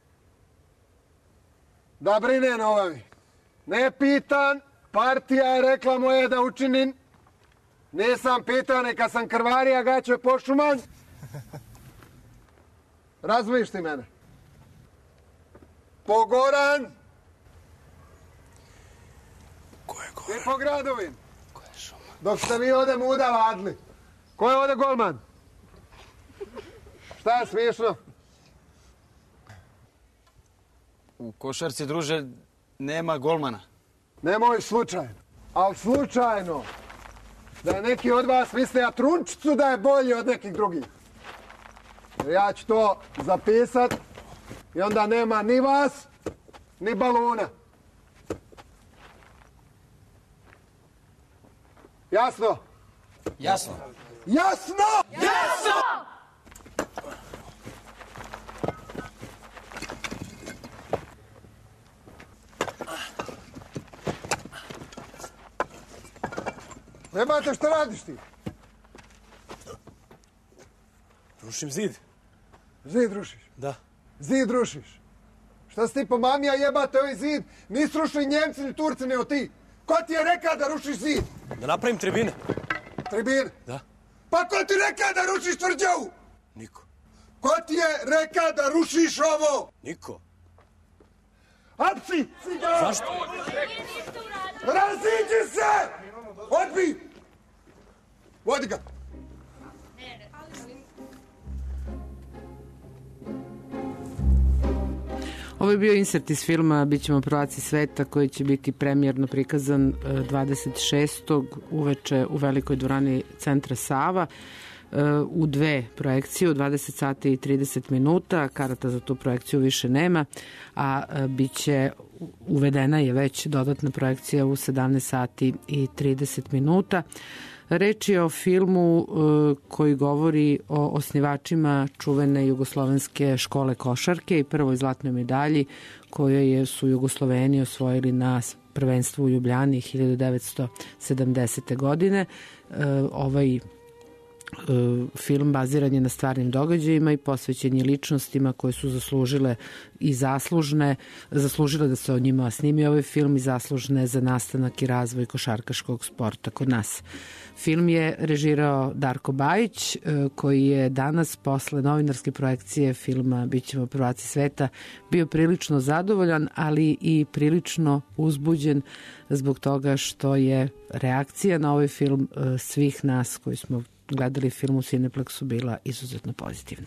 da brinem ovi. Ne pitan, partija je rekla moje da učinim. Nisam pitan, neka sam krvarija gaće pošuman. Razumiješ ti mene? Po Goran.
Ko je
Goran? I po Gradovin. Ko je šuma? Dok ste vi ovdje muda vadli. Ko je ovdje golman? Šta je smiješno?
U košarci, druže, nema golmana.
Nemoj slučajno. Ali slučajno da neki od vas misle Trunčicu da je bolji od nekih drugih. Ja ću to zapisat i onda nema ni vas, ni balona. Jasno?
Jasno.
Jasno!
Jasno!
Jebate, što radiš ti?
Rušim zid.
Zid rušiš?
Da.
Zid rušiš? Šta si ti po mamija jebate ovaj zid? Nisu rušili Njemci ni Turci nego ti. Ko ti je rekao da rušiš zid?
Da napravim tribine.
Tribine?
Da.
Pa ko ti rekao da rušiš tvrđavu?
Niko.
Ko ti je rekao da rušiš ovo?
Niko.
Apsi!
Zašto?
Raziđi se! Odbi! Vodi ga!
Ovo je bio insert iz filma Bićemo prvaci sveta koji će biti premijerno prikazan 26. uveče u velikoj dvorani Centra Sava u dve projekcije u 20 sati i 30 minuta. Karata za tu projekciju više nema, a uvedena je već dodatna projekcija u 17 sati i 30 minuta. Reč je o filmu koji govori o osnivačima čuvene jugoslovenske škole košarke i prvoj zlatnoj medalji koju su Jugosloveni osvojili na prvenstvu u Ljubljani 1970. godine. Ovaj film baziran je na stvarnim događajima i posvećen je ličnostima koje su zaslužile da se o njima snimi ovaj film i zaslužne za nastanak i razvoj košarkaškog sporta kod nas. Film je režirao Darko Bajić, koji je danas posle novinarske projekcije filma Bićemo prvaci sveta bio prilično zadovoljan, ali i prilično uzbuđen zbog toga što je reakcija na ovaj film svih nas koji smo gledali film u Cineplexu bila izuzetno pozitivna.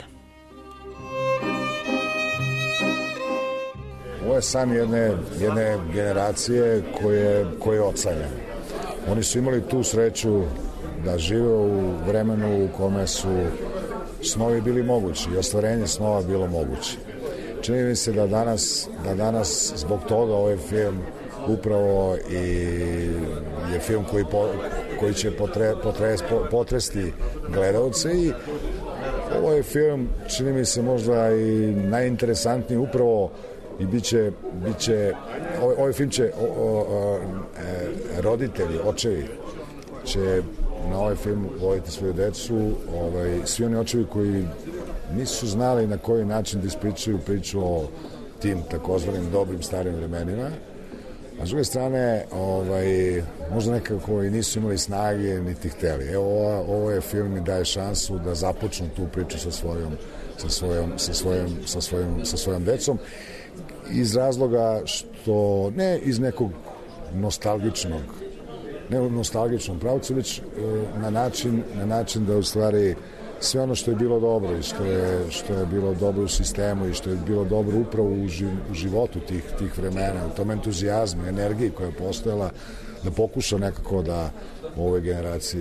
Ovo je san jedne generacije koje odsanja. Oni su imali tu sreću da žive u vremenu u kome su snovi bili mogući i ostvarenje snova bilo moguće. Čini mi se da danas zbog toga ovaj film upravo i je film koji će potresti gledalce i ovo je film, čini mi se možda i najinteresantniji upravo i biće ovaj film će roditelji, očevi će na ovaj film voditi svoju decu, svi oni očevi koji nisu znali na koji način da ispričaju priču o tim takozvanim dobrim starim vremenima. A s druge strane, možda nekako i nisu imali snage niti hteli. Evo, ovo je film i daje šansu da započnu tu priču sa svojom decom. Iz razloga što, ne iz nekog nostalgičnog pravcu, već na način da u stvari sve ono što je bilo dobro i što je bilo dobro u sistemu i što je bilo dobro upravo u životu tih vremena, u tom entuzijazmu, energiji koja je postojala, da pokuša nekako da novoj generaciji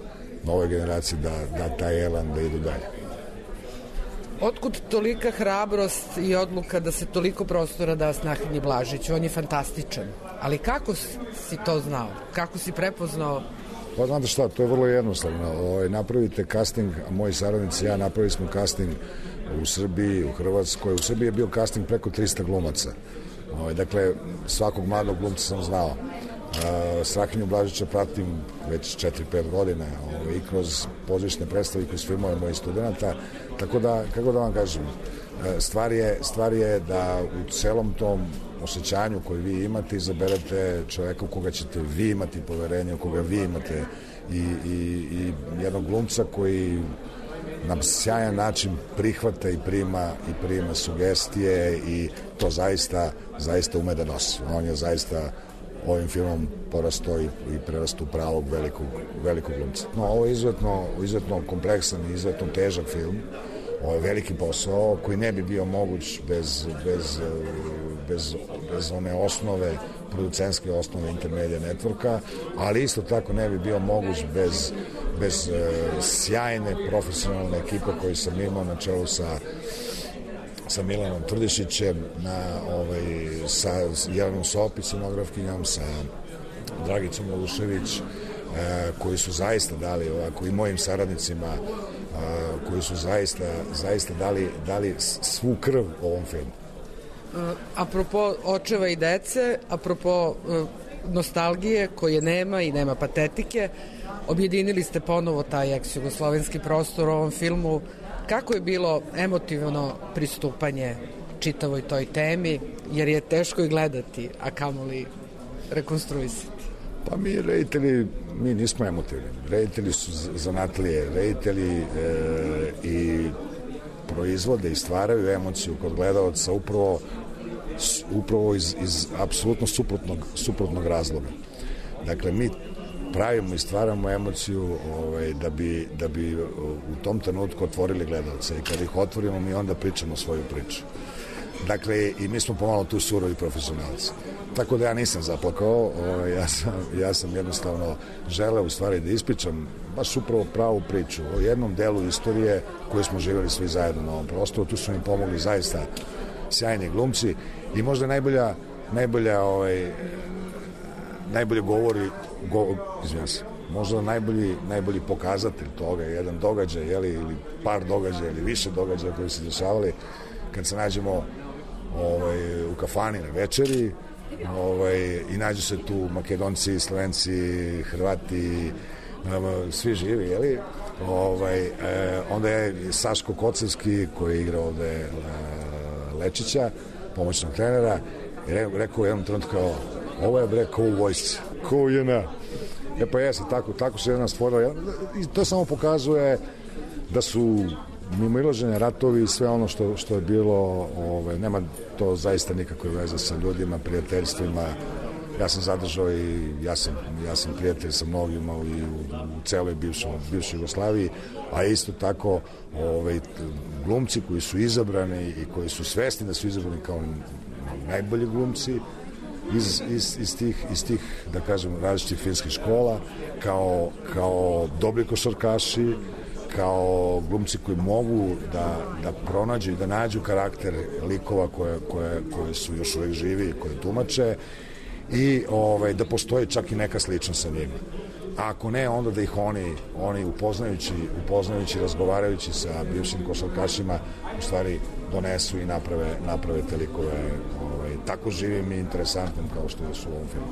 da taj elan da idu dalje.
Otkud tolika hrabrost i odluka da se toliko prostora da Snahinji Blažić? On je fantastičan. Ali kako si to znao? Kako si prepoznao?
Pa znate šta, to je vrlo jednostavno. Napravite casting, a moji saradnici i ja napravili smo casting u Srbiji, u Hrvatskoj. U Srbiji je bio casting preko 300 glumaca. Dakle, svakog mladog glumca sam znao. Strahinju Blažića pratim već 4-5 godina i kroz pozorišne predstave i kroz filmove mojih studenta. Tako da, kako da vam kažem, stvar je da u celom tom osjećanju koji vi imate izaberete čoveka u koga ćete vi imati poverenje, u koga vi imate i jednog glumca koji na sjajan način prihvata i prima sugestije i to zaista ume da nosi. On je zaista ovim filmom porastao i prerastao pravog velikog glumca. No, ovo je izuzetno kompleksan i izuzetno težak film. Ovo je veliki posao koji ne bi bio moguć bez one osnove, producentske osnove Intermedia Networka, ali isto tako ne bi bio moguć bez sjajne profesionalne ekipe koju sam imao na čelu sa Milanom Tvrdišićem, sa Jelenom Sopić, scenografkinjom, sa Dragicom Olušević, koji su zaista dali ovako i mojim saradnicima, koji su zaista dali svu krv ovom filmu.
Apropo očeva i dece, apropo nostalgije koje nema i nema patetike, objedinili ste ponovo taj ex-jugoslovenski prostor u ovom filmu. Kako je bilo emotivno pristupanje čitavoj toj temi, jer je teško i gledati, a kamoli rekonstruisati?
Pa mi reditelji, mi nismo emotivni. Reditelji su zanatlije. Reditelji i proizvode i stvaraju emociju kod gledalaca upravo iz apsolutno suprotnog razloga. Dakle, mi pravimo i stvaramo emociju da bi u tom trenutku otvorili gledalce i kada ih otvorimo mi onda pričamo svoju priču. Dakle, i mi smo pomalo tu surovi profesionalci. Tako da ja nisam zaplakao, ja sam jednostavno želeo u stvari da ispričam baš upravo pravu priču o jednom delu istorije koju smo živjeli svi zajedno na ovom prostoru. Tu su mi pomogli zaista sjajni glumci i možda najbolje govori, izvijem se, možda najbolji pokazatelj toga je jedan događaj, ili par događaja ili više događaja koji se dešavali kad se nađemo u kafani na večeri i nađu se tu Makedonci, Slovenci, Hrvati, svi živi, jeli? Onda je Saško Kocevski koji igra ovde Lečića, pomoćnog trenera, i rekao u jednom trenutku kao, ovo je kao u vojsci, kao u JNA. Pa jeste, tako se jedna stvorila. I to samo pokazuje da su mimoilaženje ratovi i sve ono što je bilo, nema to zaista nikakve veze sa ljudima, prijateljstvima. Ja sam zadržao i ja sam prijatelj sa mnogima i u celoj bivšoj Jugoslaviji, a isto tako glumci koji su izabrani i koji su svesni da su izabrani kao najbolji glumci iz tih, da kažem, različitih filmskih škola, kao dobri košarkaši, kao glumci koji mogu da pronađu i da nađu karakter likova koje su još uvek živi, koje tumače i da postoji čak i neka sličnost sa njima. A ako ne, onda da ih oni upoznajući, razgovarajući sa bivšim košarkašima, u stvari donesu i naprave te likove tako živim i interesantnim kao što su u ovom filmu.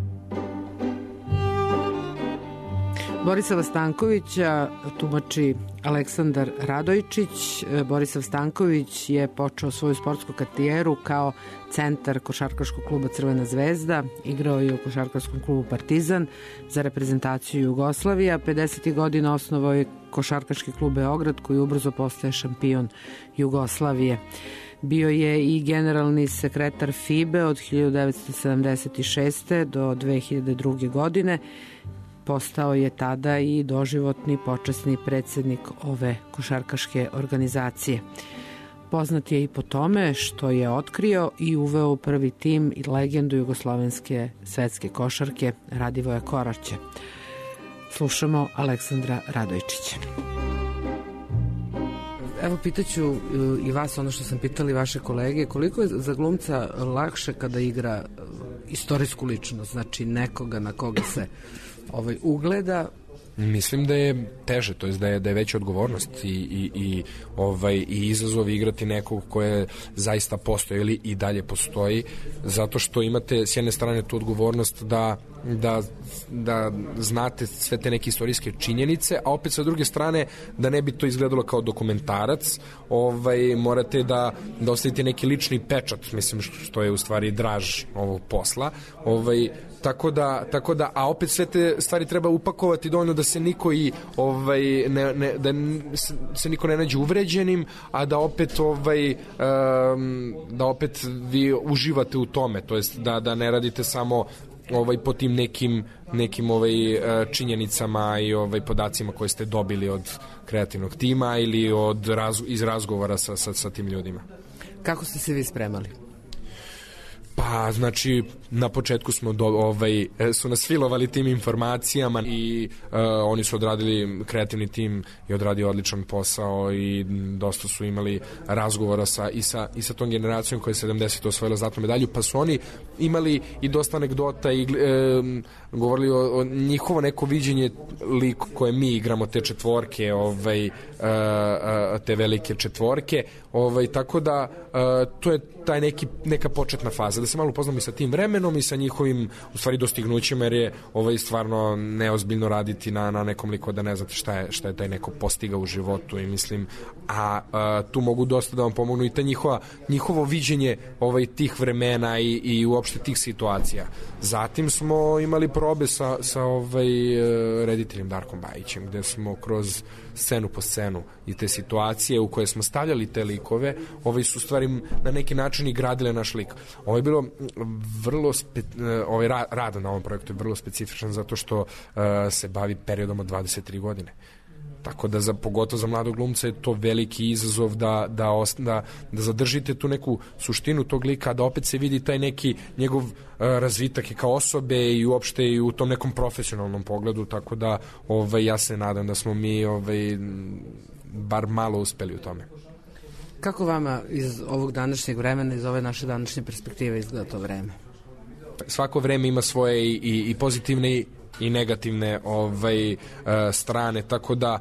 Borisava Stankovića tumači Aleksandar Radojčić. Borisav Stanković je počeo svoju sportsku karijeru kao centar košarkaškog kluba Crvena zvezda, igrao je u košarkaškom klubu Partizan za reprezentaciju Jugoslavije, a 50. godina osnovao je košarkaški klub Beograd koji ubrzo postaje šampion Jugoslavije. Bio je i generalni sekretar FIBE od 1976. do 2002. godine. postao je tada i doživotni počasni predsednik ove košarkaške organizacije. Poznat je i po tome što je otkrio i uveo u prvi tim i legendu jugoslovenske svetske košarke Radivoja Koraća. Slušamo Aleksandra Radojčića. Evo, pitaću i vas ono što sam pitali vaše kolege, koliko je za glumca lakše kada igra istorijsku ličnost, znači nekoga na koga se ugleda?
Mislim da je teže, to je da je veća odgovornost i izazov igrati nekog koje zaista postoji ili i dalje postoji, zato što imate s jedne strane tu odgovornost da znate sve te neke istorijske činjenice, a opet sa druge strane da ne bi to izgledalo kao dokumentarac, morate da ostavite neki lični pečat, mislim, što je u stvari draž ovog posla, tako da, a opet sve te stvari treba upakovati dovoljno da se niko se niko ne nađe uvređenim, a da opet vi uživate u tome, to jest da ne radite samo po tim nekim činjenicama i podacima koje ste dobili od kreativnog tima ili iz razgovora sa tim ljudima.
Kako ste se vi spremali?
Pa, znači, na početku su nas filovali tim informacijama i oni su odradili, kreativni tim je odradio odličan posao i dosta su imali razgovora i sa tom generacijom koja je 70. osvojila zlatnu medalju, pa su oni imali i dosta anegdota i govorili o njihovo neko viđenje liku koje mi igramo, te četvorke, te velike četvorke, tako da to je taj neka početna faza, da se malo upoznamo i sa tim vremenom i sa njihovim u stvari dostignućima, jer je stvarno neozbiljno raditi na nekom liku da ne znate šta je taj neko postigao u životu i mislim, a tu mogu dosta da vam pomognu i ta njihovo viđenje tih vremena i uopšte tih situacija. Zatim smo imali probe sa rediteljem Darkom Bajićem, gde smo kroz scenu po scenu i te situacije u koje smo stavljali te likove, su stvari na neki način i gradile naš lik. Ovo je bilo vrlo rad na ovom projektu je vrlo specifičan zato što se bavi periodom od 23 godine. Tako da pogotovo za mladog glumca je to veliki izazov da zadržite tu neku suštinu tog lika, da opet se vidi taj neki njegov razvitak i kao osobe i uopšte i u tom nekom profesionalnom pogledu, tako da ja se nadam da smo mi bar malo uspeli u tome.
Kako vama iz ovog današnjeg vremena, iz ove naše današnje perspektive izgleda to vreme?
Svako vreme ima svoje i pozitivne i negativne strane, tako da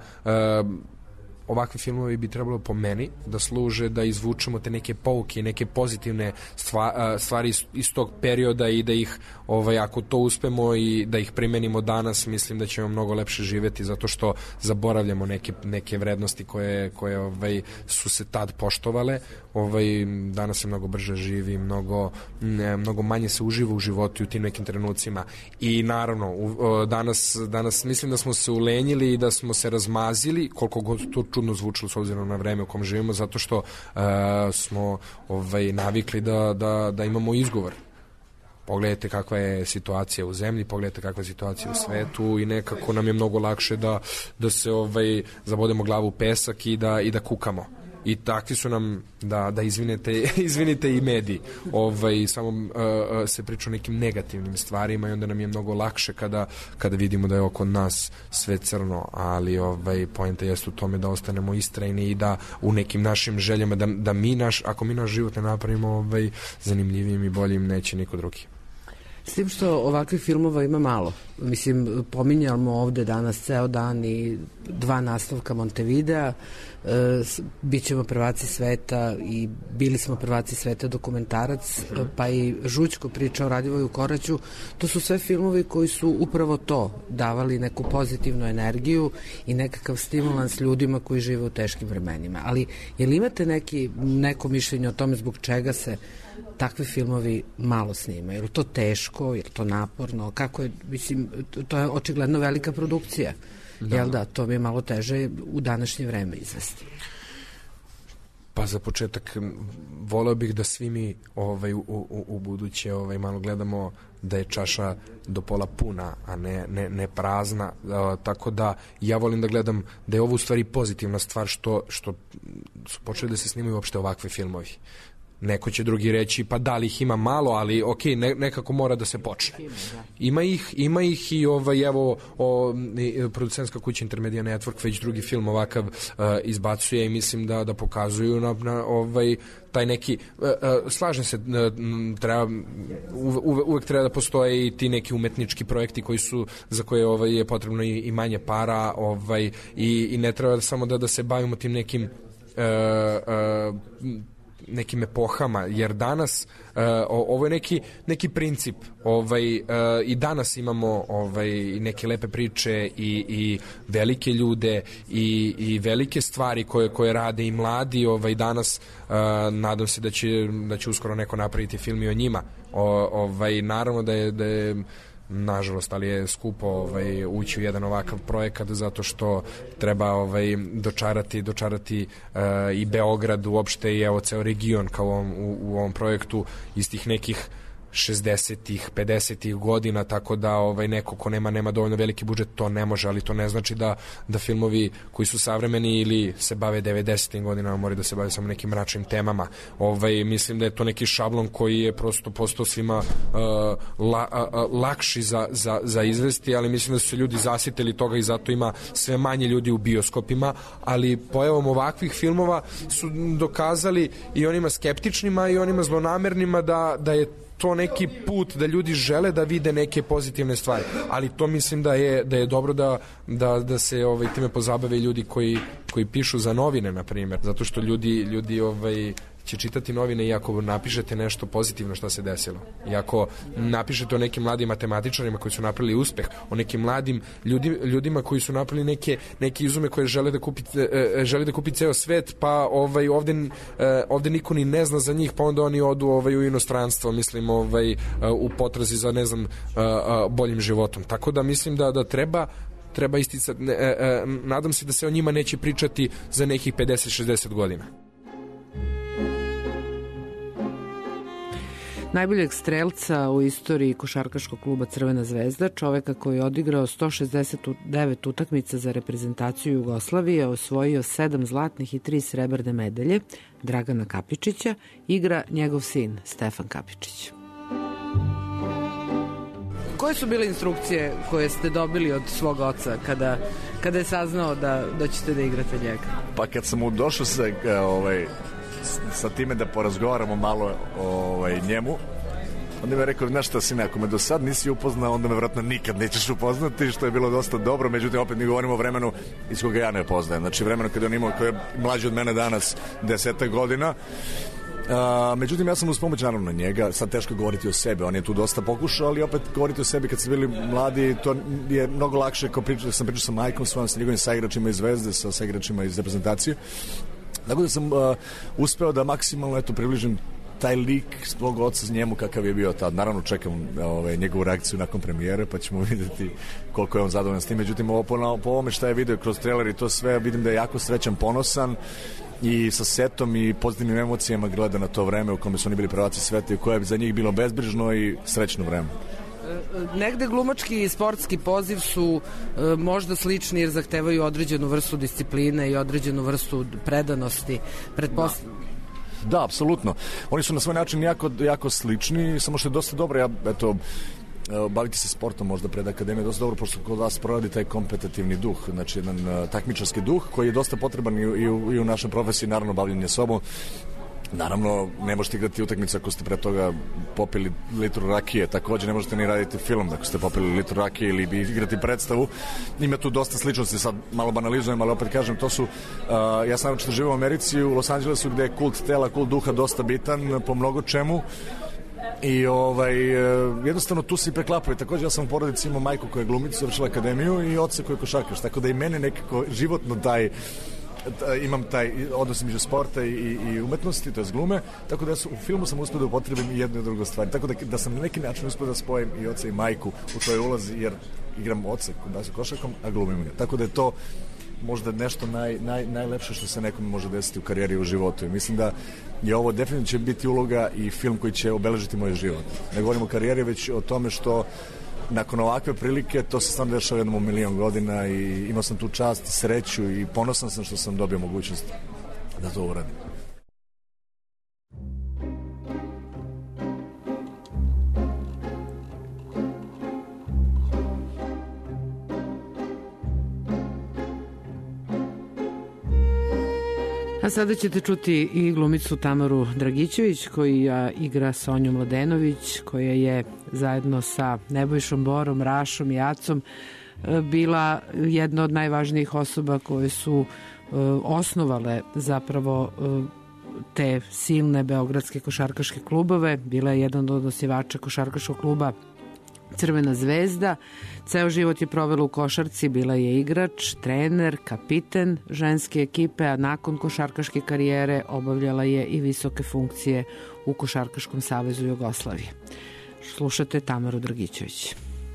ovakvi filmovi bi trebalo po meni da služe da izvučemo te neke pouke i neke pozitivne stvari iz tog perioda i da ih, ako to uspemo i da ih primenimo danas, mislim da ćemo mnogo lepše živjeti zato što zaboravljamo neke vrednosti koje su se tad poštovale. Danas se mnogo brže živi, mnogo manje se uživa u životu i u tim nekim trenucima i naravno danas mislim da smo se ulenjili i da smo se razmazili, koliko god to čudno zvučilo s obzirom na vreme u kom živimo, zato što smo navikli da imamo izgovor. Pogledajte kakva je situacija u zemlji, pogledajte kakva je situacija u svetu i nekako nam je mnogo lakše da se zabodemo glavu u pesak i da kukamo. I takvi su nam, da izvinite i mediji, samo se priča o nekim negativnim stvarima i onda nam je mnogo lakše kada vidimo da je oko nas sve crno, ali poenta jeste u tome da ostanemo istrajni i da u nekim našim željama, da ako mi naš život ne napravimo zanimljivijim i boljim, neće niko drugi.
S tim što ovakvih filmova ima malo. Mislim, pominjamo ovde danas ceo dan i 2 nastavka Montevidea, bićemo prvaci sveta i bili smo prvaci sveta dokumentarac, pa i Žućko priča o Radivoju Koraću. To su sve filmovi koji su upravo to, davali neku pozitivnu energiju i nekakav stimulans ljudima koji žive u teškim vremenima. Ali je li imate neko mišljenje o tome zbog čega se takvi filmovi malo snimaju? Je li to teško? Je li to naporno? Kako je, mislim, to je očigledno velika produkcija. Jel da? To mi je malo teže u današnje vreme izvesti.
Pa za početak voleo bih da svi mi u buduće malo gledamo da je čaša do pola puna, a ne prazna, tako da ja volim da gledam da je ovo u stvari pozitivna stvar što su počeli da se snimaju uopšte ovakve filmovi. Neko će drugi reći, pa da li ih ima malo, ali ok, nekako mora da se počne. Ima ih i evo producentska kuća Intermedia Network već drugi film ovakav izbacuje i mislim da pokazuju na taj neki, slažem se, uvek treba da postoje i ti neki umetnički projekti za koje je potrebno i manje para i ne treba samo da se bavimo tim nekim epohama, jer danas ovo je neki princip, i danas imamo neke lepe priče i velike ljude i velike stvari koje rade i mladi danas. Nadam se da će uskoro neko napraviti film i o njima. Naravno da je nažalost, ali je skupo ući u jedan ovakav projekat zato što treba dočarati i Beograd uopšte i evo ceo region kao u ovom projektu iz tih nekih 60-ih, 50-ih godina, tako da neko ko nema dovoljno veliki budžet to ne može, ali to ne znači da filmovi koji su savremeni ili se bave 90-im godinama moraju da se bave samo nekim mračnim temama. Mislim da je to neki šablon koji je prosto postao svima lakši za izvesti, ali mislim da su se ljudi zasitili toga i zato ima sve manje ljudi u bioskopima, ali pojavom ovakvih filmova su dokazali i onima skeptičnima i onima zlonamernima da je to neki put da ljudi žele da vide neke pozitivne stvari, ali to mislim da je dobro da se time pozabave ljudi koji pišu za novine, na primjer, zato što ljudi će čitati novine i ako napišete nešto pozitivno što se desilo, i ako napišete o nekim mladim matematičarima koji su napravili uspeh, o nekim mladim ljudima koji su napravili neke izume koje žele da kupi ceo svet, pa ovde niko ni ne zna za njih, pa onda oni odu u inostranstvo, mislim, u potrazi za, ne znam, boljim životom. Tako da mislim da treba isticati, nadam se da se o njima neće pričati za nekih 50-60 godina.
Najboljeg strelca u istoriji košarkaškog kluba Crvena zvezda, čoveka koji je odigrao 169 utakmica za reprezentaciju Jugoslavije, osvojio 7 zlatnih i 3 srebrne medalje, Dragana Kapičića, igra njegov sin Stefan Kapičić. Koje su bile instrukcije koje ste dobili od svog oca kada je saznao da ćete da igrate njega?
Pa kad sam mu došao sa time da porazgovaramo malo njemu, onda mi je rekao, znaš šta sine, ako me do sad nisi upoznao, onda me vjerojatno nikad nećeš upoznati, što je bilo dosta dobro, međutim opet mi govorimo o vremenu iz koga ja ne poznajem, znači vremenu kada on imao, koji je mlađi od mene danas 10 godina. Međutim, ja sam uz pomoć naravno njega, sad teško govoriti o sebi, on je tu dosta pokušao, ali opet govoriti o sebi kad ste bili mladi, to je mnogo lakše, kao sam pričao sa majkom svojom, sa njegovim saigračima iz Zvezde, sa saigračima iz reprezentacije. Tako da sam uspeo da maksimalno približim taj lik svog oca njemu kakav je bio tad. Naravno čekam njegovu reakciju nakon premijere, pa ćemo vidjeti koliko je on zadovoljan s tim. Međutim, po ovome šta je video kroz trailer i to sve, vidim da je jako srećan, ponosan i sa setom i pozitivnim emocijama gleda na to vreme u kome su oni bili prvaci sveta i koje je za njih bilo bezbrižno i srećno vreme.
Negde glumački i sportski poziv su možda slični jer zahtevaju određenu vrstu discipline i određenu vrstu predanosti.
Da, apsolutno. Oni su na svoj način jako slični, samo što je dosta dobro. Baviti se sportom možda pred akademije je dosta dobro, pošto kod vas proradi taj kompetitivni duh, znači jedan takmičarski duh koji je dosta potreban i u našoj profesiji, naravno bavljenje sobom. Naravno, ne možete igrati utakmicu ako ste pre toga popili litru rakije, također ne možete ni raditi film ako ste popili litru rakije ili igrati predstavu. Ima tu dosta sličnosti, sad malo banalizujem, ali opet kažem, to su, ja sam naročito živio u Americi, u Los Angelesu, gde je kult tela, kult duha dosta bitan po mnogo čemu. I jednostavno tu se i preklapaju. Također ja sam u porodici imao majku koja je glumica, završila akademiju, i oca koji je košarkaš, tako da i mene nekako životno imam taj odnos između sporta i umetnosti, to je glume, tako da u filmu sam uspio da upotrebim i jednu i drugu stvar. Tako da sam na neki način uspio da spojim i oca i majku u toj ulozi, jer igram oca košarkom, a glumim ga. Tako da je to možda nešto najlepše što se nekome može desiti u karijeri i u životu. I mislim da je ovo definitivno će biti uloga i film koji će obeležiti moj život. Ne govorim o karijeri, već o tome što nakon ovakve prilike, to se stvarno dešava jednom u milion godina i imao sam tu čast, sreću i ponosan sam što sam dobio mogućnost da to uradim.
A sada ćete čuti i glumicu Tamaru Dragićević koja igra Sonju Mladenović, koja je zajedno sa Nebojšom Borom, Rašom i Acom bila jedna od najvažnijih osoba koje su osnovale zapravo te silne beogradske košarkaške klubove. Bila je jedan od osnivača košarkaškog kluba Crvena zvezda. Ceo život je provela u košarci, bila je igrač, trener, kapiten ženske ekipe, a nakon košarkaške karijere obavljala je i visoke funkcije u Košarkaškom savezu Jugoslavije. Slušate Tamaru Dragićević.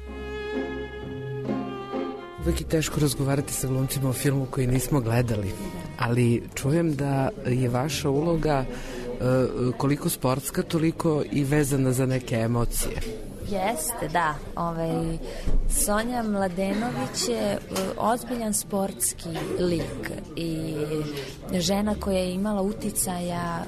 Uvijek je teško razgovarati sa glumcima o filmu koji nismo gledali, ali čujem da je vaša uloga koliko sportska, toliko i vezana za neke emocije.
Jeste, da. Sonja Mladenović je ozbiljan sportski lik i žena koja je imala uticaja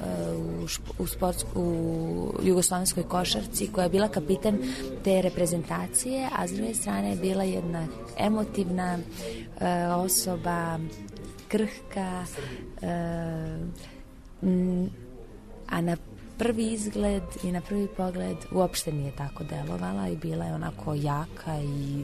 u jugoslovenskoj košarci, koja je bila kapiten te reprezentacije, a s druge strane je bila jedna emotivna osoba, krhka, a na prvi izgled i na prvi pogled uopšte nije tako delovala i bila je onako jaka i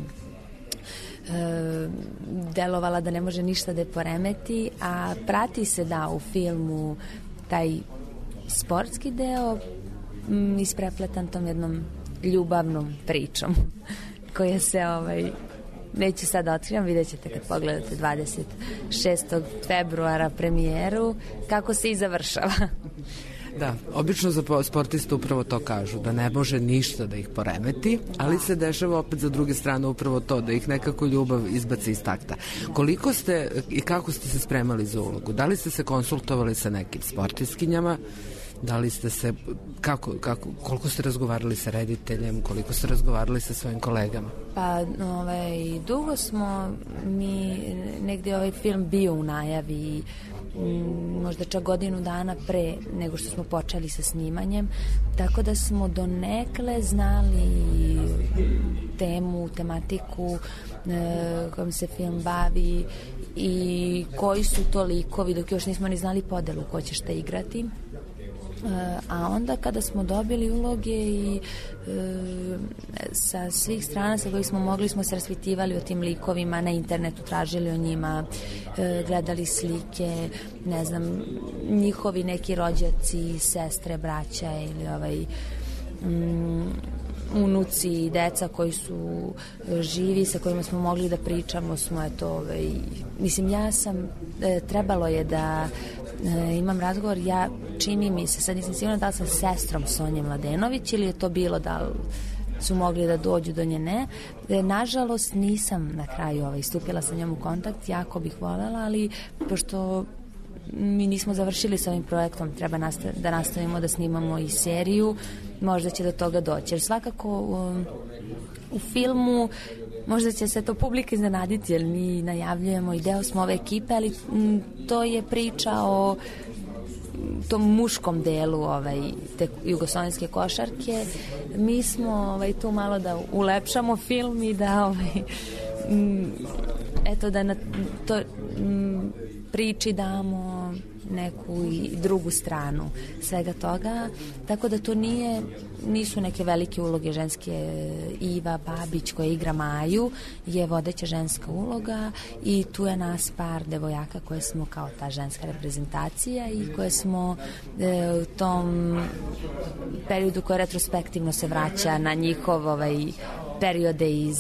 delovala da ne može ništa da je poremeti, a prati se da u filmu taj sportski deo isprepletan tom jednom ljubavnom pričom koja se neću sad otkrivam, vidjet ćete kad pogledate 26. februara premijeru kako se i završava.
Da, obično za sportiste upravo to kažu, da ne može ništa da ih poremeti, ali se dešava opet za druge strane upravo to, da ih nekako ljubav izbaci iz takta. Koliko ste i kako ste se spremali za ulogu? Da li ste se konsultovali sa nekim sportistkinjama? Da li ste se, koliko ste razgovarali sa rediteljem, koliko ste razgovarali sa svojim kolegama?
Pa, dugo smo mi negdje ovaj film bio u najavi, možda čak godinu dana pre nego što smo počeli sa snimanjem, tako da smo donekle znali temu, tematiku kojom se film bavi i koji su to likovi, dok još nismo ni znali podelu ko će šta igrati. A onda kada smo dobili uloge i sa svih strana sa kojih smo mogli smo se rasvitivali o tim likovima, na internetu tražili o njima, gledali slike, ne znam, njihovi neki rođaci, sestre, braća ili unuci i deca koji su živi, sa kojima smo mogli da pričamo, smo mislim, ja sam trebalo je da imam razgovor, ja čini mi se, sad nisam sigurna da li sam sestrom Sonje Mladenović ili je to bilo da li su mogli da dođu do nje, ne. Nažalost nisam na kraju stupila sa njom u kontakt, jako bih voljela, ali pošto mi nismo završili sa ovim projektom, treba da nastavimo da snimamo i seriju, možda će do toga doći, jer svakako u filmu možda će se to publika iznenaditi, jer mi najavljujemo i deo smo ove ekipe, ali to je priča o tom muškom delu te jugoslovenske košarke. Mi smo tu malo da ulepšamo film i da eto da na to priči damo neku i drugu stranu svega toga, tako da to nisu neke velike uloge ženske. Iva Babić koja igra Maju je vodeća ženska uloga i tu je nas par devojaka koje smo kao ta ženska reprezentacija i koje smo u tom periodu koji retrospektivno se vraća na njihov periode iz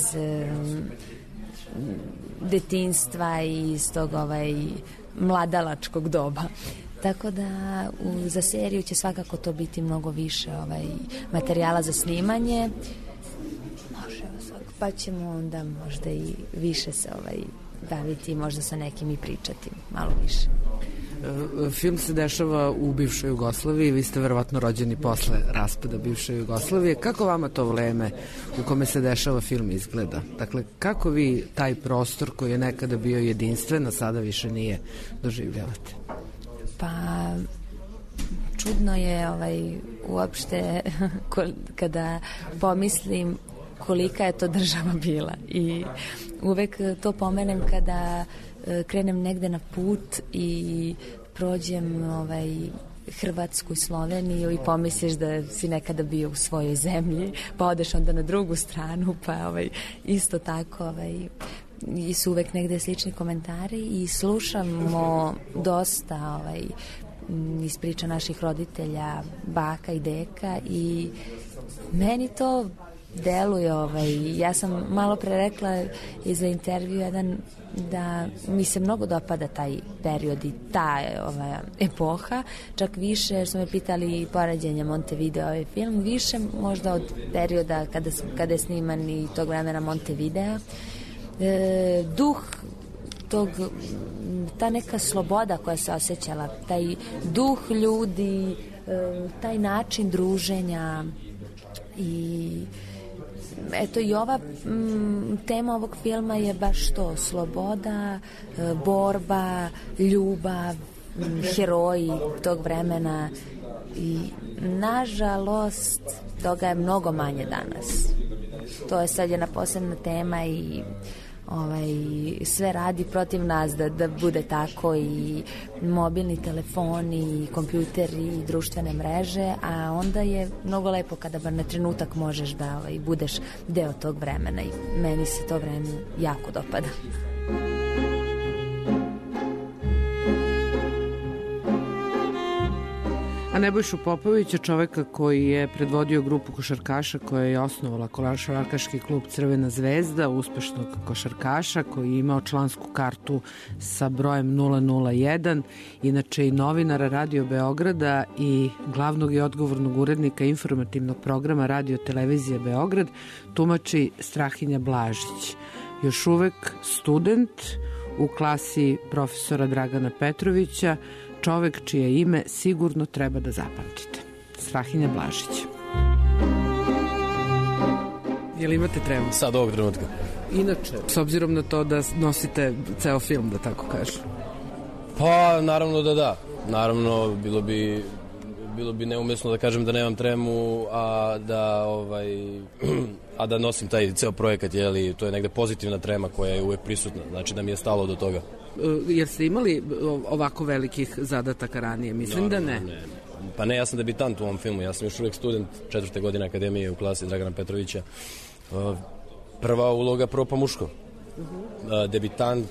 detinjstva i iz tog mladalačkog doba. Tako da za seriju će svakako to biti mnogo više materijala za snimanje. Pa ćemo onda možda i više se baviti i možda sa nekim i pričati malo više.
Film se dešava u bivšoj Jugoslaviji, vi ste verovatno rođeni posle raspada bivše Jugoslavije. Kako vama to vreme u kome se dešava film izgleda? Dakle, kako vi taj prostor koji je nekada bio jedinstven, a sada više nije, doživljavate?
Pa, čudno je uopšte kada pomislim kolika je to država bila i uvek to pomenem kada krenem negde na put i prođem Hrvatsku i Sloveniju i pomisliš da si nekada bio u svojoj zemlji, pa odeš onda na drugu stranu, pa isto tako i su uvek negde slični komentari i slušamo dosta iz priča naših roditelja, baka i deka i meni to deluje, ja sam malo pre rekla i za intervju jedan da mi se mnogo dopada taj period i ta epoha, čak više što me pitali poređenje Montevideo film, više možda od perioda kada je sniman i tog vremena Montevidea. Duh tog, ta neka sloboda koja se osjećala, taj duh ljudi, taj način druženja i eto i ova tema ovog filma je baš to, sloboda, borba, ljubav, heroji tog vremena i nažalost toga je mnogo manje danas. To je sad jedna posebna tema i sve radi protiv nas da bude tako i mobilni telefoni i kompjuteri i društvene mreže, a onda je mnogo lepo kada bar na trenutak možeš da budeš deo tog vremena i meni se to vreme jako dopada.
A Nebojšu Popovića, čoveka koji je predvodio grupu košarkaša koja je osnovala košarkaški klub Crvena zvezda, uspešnog košarkaša koji je imao člansku kartu sa brojem 001, inače i novinara Radio Beograda i glavnog i odgovornog urednika informativnog programa Radio Televizije Beograd, tumači Strahinja Blažić. Još uvek student u klasi profesora Dragana Petrovića, čovek čije ime sigurno treba da zapamtite. Strahinja Blažić. Jel imate tremu?
Sad ovog trenutka.
Inače, s obzirom na to da nosite ceo film, da tako kažem.
Pa, naravno da. Naravno, bilo bi neumesno da kažem da nemam tremu, a da nosim taj ceo projekat, jeli, to je negde pozitivna trema koja je uvek prisutna, znači da mi je stalo do toga.
Jer ste imali ovako velikih zadataka ranije? Mislim da ne.
Pa ne, ja sam debitant u ovom filmu, ja sam još uvek student 4. godine akademije u klasi Dragana Petrovića. Prva uloga, prvo pa muško. Debitant,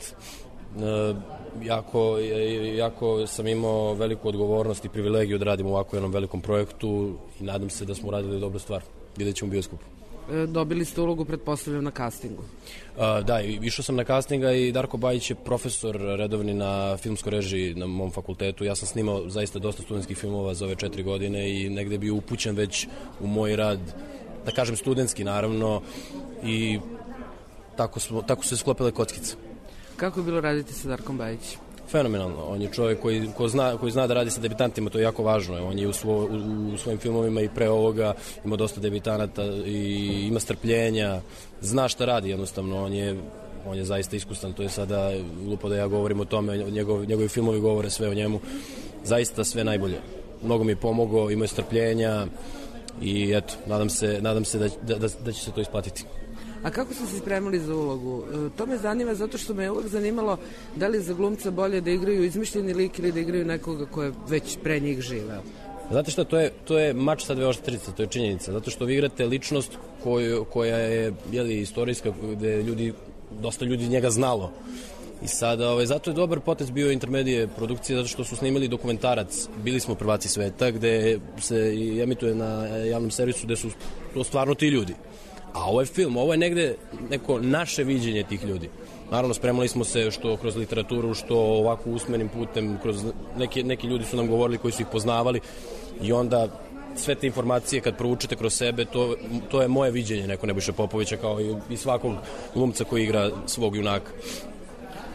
jako sam imao veliku odgovornost i privilegiju da radim u ovako jednom velikom projektu i nadam se da smo uradili dobru stvar. Vidjet ćemo u bioskopu.
Dobili ste ulogu, pretpostavljam, na castingu.
Da, išao sam na castinga i Darko Bajić je profesor redovni na filmskoj režiji na mom fakultetu. Ja sam snimao zaista dosta studentskih filmova za ove 4 godine i negde bio upućen već u moj rad, da kažem studentski naravno, i tako su se sklopile kockice.
Kako je bilo raditi sa Darkom Bajićem?
Fenomenalno. On je čovjek koji zna da radi sa debitantima, to je jako važno. On je u svojim filmovima i pre ovoga ima dosta debitanata i ima strpljenja, zna šta radi jednostavno. On je zaista iskusan, to je sada glupo da ja govorim o tome, njegovi filmovi govore sve o njemu. Zaista sve najbolje. Mnogo mi je pomogao, ima strpljenja i eto, nadam se da će se to isplatiti.
A kako ste se spremali za ulogu? To me zanima zato što me je uvek zanimalo da li za glumca bolje da igraju izmišljeni lik ili da igraju nekoga ko je već pre njih živeo.
Znate šta, to je mač sa dve oštrice, to je činjenica. Zato što vi igrate ličnost koja je istorijska, gde dosta ljudi njega znalo. I sada, zato je dobar potez bio Intermedije produkcije, zato što su snimili dokumentarac Bili smo prvaci sveta, gde se i emituje na javnom servisu, gde su to stvarno ti ljudi. A ovo je film, ovo je negde neko naše viđenje tih ljudi. Naravno, spremali smo se što kroz literaturu, što ovako usmenim putem, kroz neki ljudi su nam govorili koji su ih poznavali i onda sve te informacije kad proučite kroz sebe, to je moje viđenje neko Nebojše Popovića kao i svakog glumca koji igra svog junaka.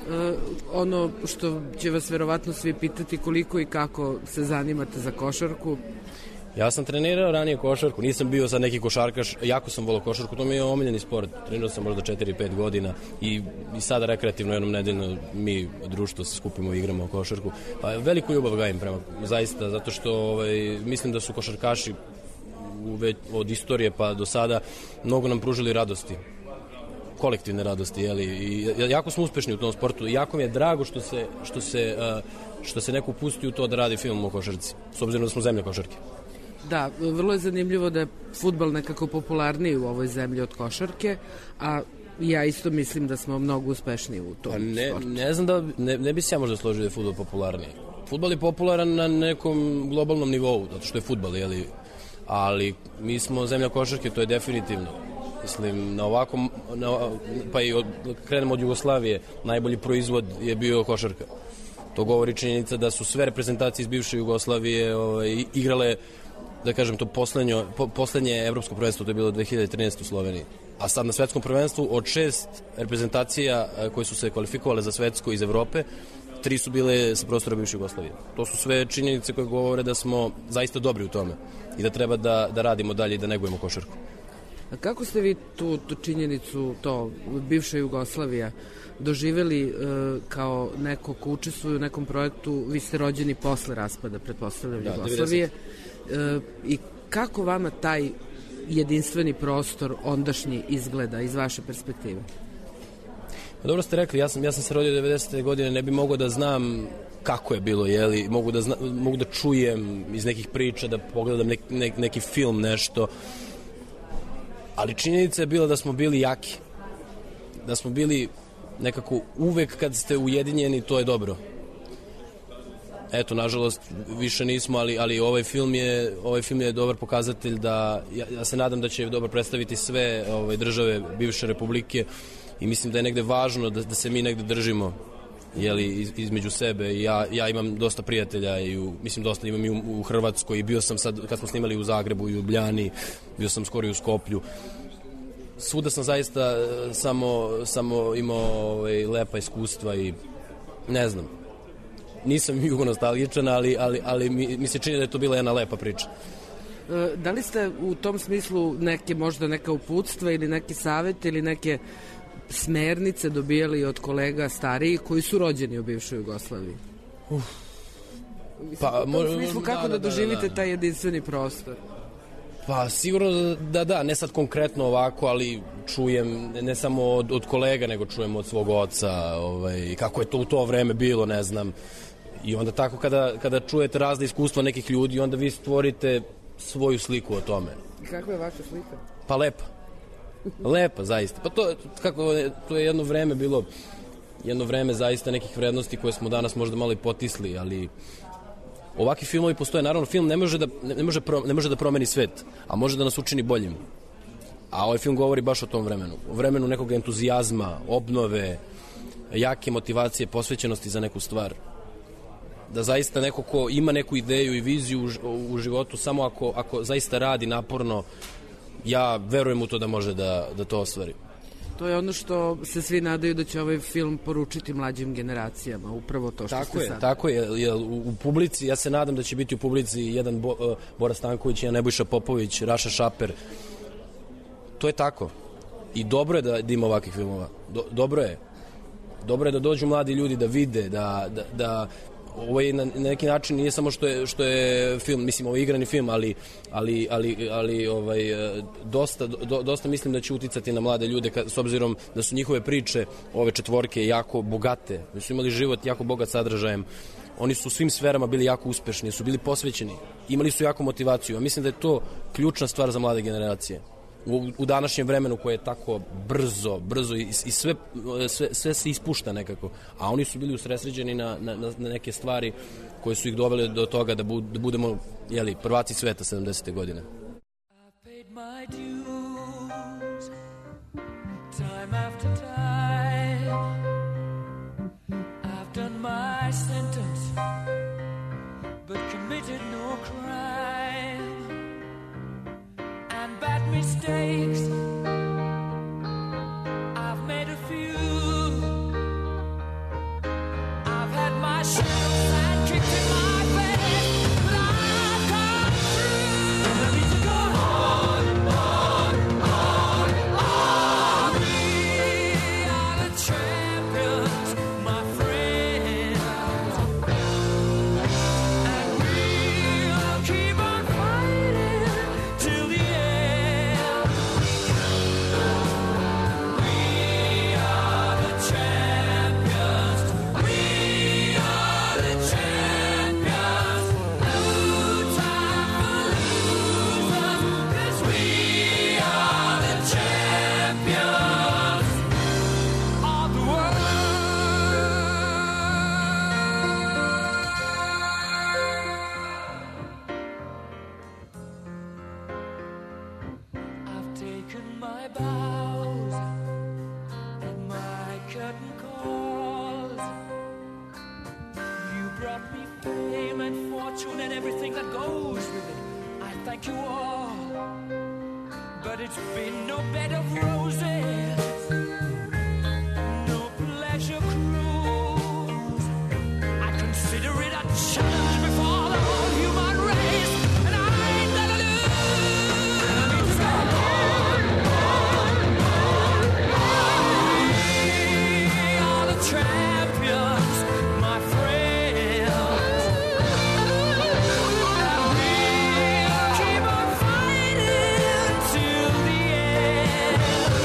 ono što će vas verovatno svi pitati, koliko i kako se zanimate za košarku?
Ja sam trenirao ranije košarku, nisam bio sad neki košarkaš, jako sam volao košarku, to mi je omiljeni sport, trenirao sam možda 4-5 godina i sada rekreativno jednom nedeljno mi društvo se skupimo i igramo košarku. Pa veliku ljubav gajim prema, zaista, zato što mislim da su košarkaši od istorije pa do sada mnogo nam pružili radosti, kolektivne radosti, jeli, i jako smo uspešni u tom sportu i jako mi je drago što se neko pusti u to da radi film o košarci, s obzirom da smo zemlja košarke.
Da, vrlo je zanimljivo da je fudbal nekako popularniji u ovoj zemlji od košarke, a ja isto mislim da smo mnogo uspešniji u tom sportu.
Ne znam da, ne bi se ja možda složio da je fudbal popularniji. Fudbal je popularan na nekom globalnom nivou, zato što je fudbal, jeli, ali mi smo zemlja košarke, to je definitivno. Mislim, pa i krenemo od Jugoslavije, najbolji proizvod je bio košarka. To govori činjenica da su sve reprezentacije iz bivše Jugoslavije igrale, da kažem, to poslednje evropsko prvenstvo, to je bilo 2013 u Sloveniji. A sad na svetskom prvenstvu od 6 reprezentacija koje su se kvalifikovale za svetsko iz Evrope, 3 su bile sa prostora bivše Jugoslavije. To su sve činjenice koje govore da smo zaista dobri u tome i da treba da radimo dalje i da negujemo košarku.
A kako ste vi tu činjenicu, bivša Jugoslavija, doživeli kao neko ko učestvuje u nekom projektu? Vi ste rođeni posle raspada, pretpostavljam, Jugoslavije. I kako vama taj jedinstveni prostor ondašnji izgleda iz vaše perspektive?
Dobro ste rekli, ja sam se rodio 90. godine, ne bi mogao da znam kako je bilo, jeli, mogu da čujem iz nekih priča, da pogledam neki film, nešto, ali činjenica je bila da smo bili jaki, da smo bili nekako uvek kad ste ujedinjeni, to je dobro. Eto, nažalost, više nismo, ali ovaj film je dobar pokazatelj da, ja se nadam da će dobro predstaviti sve države bivše republike i mislim da je negde važno da se mi negde držimo, jeli, između sebe. Ja imam dosta prijatelja mislim dosta imam i u Hrvatskoj i bio sam sad, kad smo snimali u Zagrebu i u Ljubljani, bio sam skoro i u Skoplju. Svuda sam zaista samo imao lepa iskustva i ne znam, nisam jugonostalgičan, ali mi se čini da je to bila jedna lepa priča.
Da li ste u tom smislu možda neka uputstva ili neki savjet ili neke smernice dobijali od kolega starijih koji su rođeni u bivšoj Jugoslaviji? U tom smislu kako da doživite taj jedinstveni prostor?
Pa sigurno da, ne sad konkretno ovako, ali čujem ne samo od kolega, nego čujem od svog oca, kako je to u to vreme bilo, ne znam. I onda tako kada čujete razne iskustva nekih ljudi, onda vi stvorite svoju sliku o tome.
I kakva je vaša slika?
Pa lepa. Lepa, zaista. Pa to je jedno vreme bilo, jedno vreme zaista nekih vrednosti koje smo danas možda malo i potisli, ali ovakvi filmovi postoje. Naravno, film ne može da promeni svet, a može da nas učini boljim. A ovaj film govori baš o tom vremenu. O vremenu nekog entuzijazma, obnove, jake motivacije, posvećenosti za neku stvar. Da zaista neko ko ima neku ideju i viziju u životu, samo ako zaista radi naporno, ja verujem u to da može da to ostvari.
To je ono što se svi nadaju da će ovaj film poručiti mlađim generacijama, upravo to što ste sad.
Tako je, u publici, ja se nadam da će biti u publici jedan Bora Stanković, jedan Nebojša Popović, Raša Šaper. To je tako. I dobro je da ima ovakvih filmova. Dobro je da dođu mladi ljudi da vide, da ovo je na neki način nije samo što je film, mislim ovo je igrani film, ali dosta mislim da će uticati na mlade ljude s obzirom da su njihove priče, ove četvorke, jako bogate, da su imali život jako bogat sadržajem. Oni su u svim sferama bili jako uspešni, su bili posvećeni, imali su jako motivaciju, a mislim da je to ključna stvar za mlade generacije. U današnjem vremenu koje je tako brzo i sve se ispušta nekako, a oni su bili usredsređeni na neke stvari koje su ih dovele do toga da budemo prvaci sveta 70. godine.
Mistakes, I've made a few, everything that goes with it. I thank you all, but it's been no bed of roses, no pleasure cruise. I consider it a challenge before the whole human race, and I ain't gonna lose. We are the champions, my friends, and we'll keep on fighting till the end.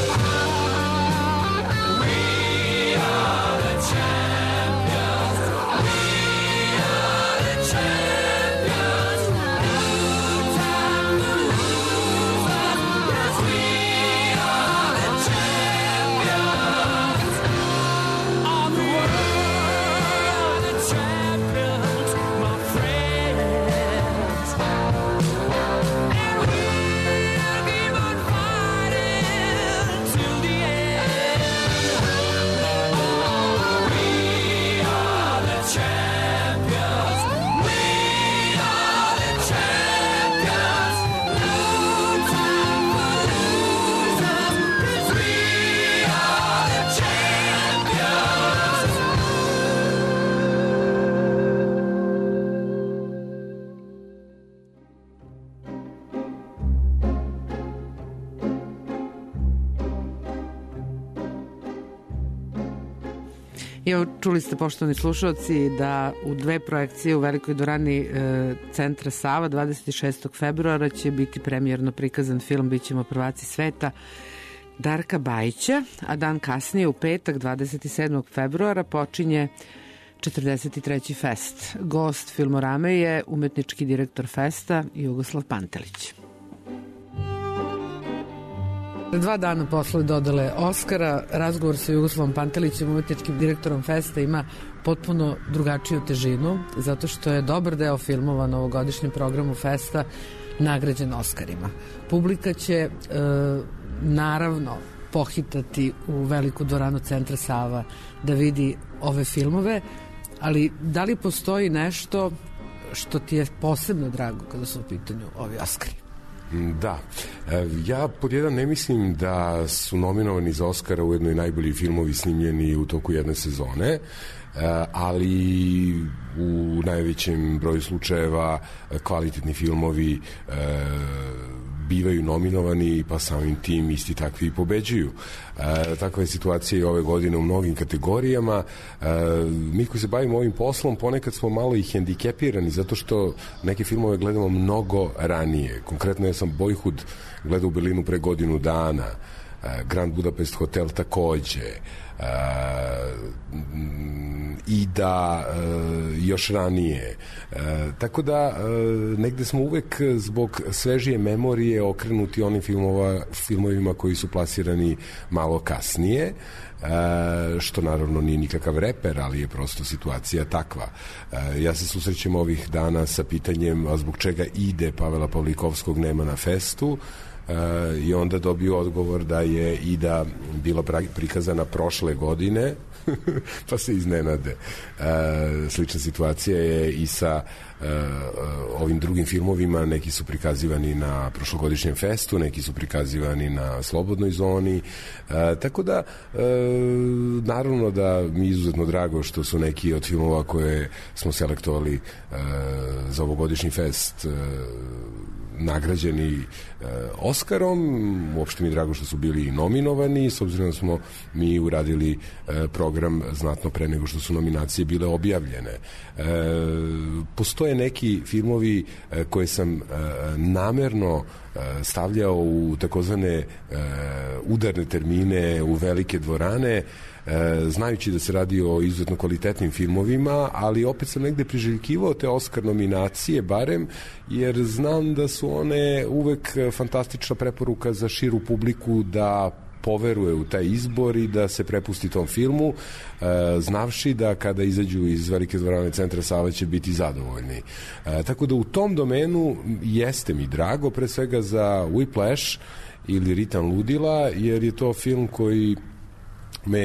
We are the champions. We are the champions. No time to lose us, 'cause we are the champions of the world, the champions, my friends. And we'll keep on fighting till the end. We are the champions. We are the champions. No time for losers, 'cause we are the champions.
Evo, čuli ste, poštovani slušalci, da u dve projekcije u Velikoj dvorani Centra Sava 26. februara će biti premijerno prikazan film Bićemo prvaci sveta Darka Bajića, a dan kasnije u petak 27. februara počinje 43. fest. Gost Filmorame je umetnički direktor festa Jugoslav Pantelić. 2 dana posle dodele Oskara, razgovor sa Jugoslavom Pantelićem, umetničkim direktorom festa, ima potpuno drugačiju težinu, zato što je dobar deo filmova na ovogodišnjem programu festa nagrađen Oskarima. Publika će naravno pohitati u Veliku dvoranu Centra Sava da vidi ove filmove, ali da li postoji nešto što ti je posebno drago kada su u pitanju ovi Oskari?
Da. Ja pod jedan ne mislim da su nominovani za Oscara ujedno i najbolji filmovi snimljeni u toku jedne sezone, ali u najvećem broju slučajeva kvalitetni filmovi bivaju nominovani, pa samim tim isti takvi i pobeđuju. Takva je situacija i ove godine u mnogim kategorijama. Mi koji se bavimo ovim poslom ponekad smo malo i hendikepirani zato što neke filmove gledamo mnogo ranije. Konkretno ja sam Boyhood gledao u Berlinu pre godinu dana, Grand Budapest Hotel takođe, i da još ranije. Tako da negde smo uvek zbog svežije memorije okrenuti onim filmovima koji su plasirani malo kasnije, što naravno nije nikakav reper, ali je prosto situacija takva. Ja se susrećem ovih dana sa pitanjem zbog čega ide Pavela Pavlikovskog nema na festu, i onda dobiju odgovor da je Ida bila prikazana prošle godine, pa se iznenade. Slična situacija je i sa ovim drugim filmovima. Neki su prikazivani na prošlogodišnjem festu, neki su prikazivani na Slobodnoj zoni, tako da naravno da mi je izuzetno drago što su neki od filmova koje smo selektovali za ovogodišnji fest nagrađeni Oskarom. Uopšte mi je drago što su bili nominovani, s obzirom da smo mi uradili program znatno pre nego što su nominacije bile objavljene. Postoje neki filmovi koje sam namerno stavljao u takozvane udarne termine, u velike dvorane, znajući da se radi o izuzetno kvalitetnim filmovima, ali opet sam negde priželjkivao te Oskar nominacije barem, jer znam da su one uvek fantastična preporuka za širu publiku da poveruje u taj izbor i da se prepusti tom filmu, znavši da kada izađu iz Velike dvorane Centra Sava će biti zadovoljni. Tako da u tom domenu jeste mi drago, pre svega za Whiplash ili Ritam ludila, jer je to film koji me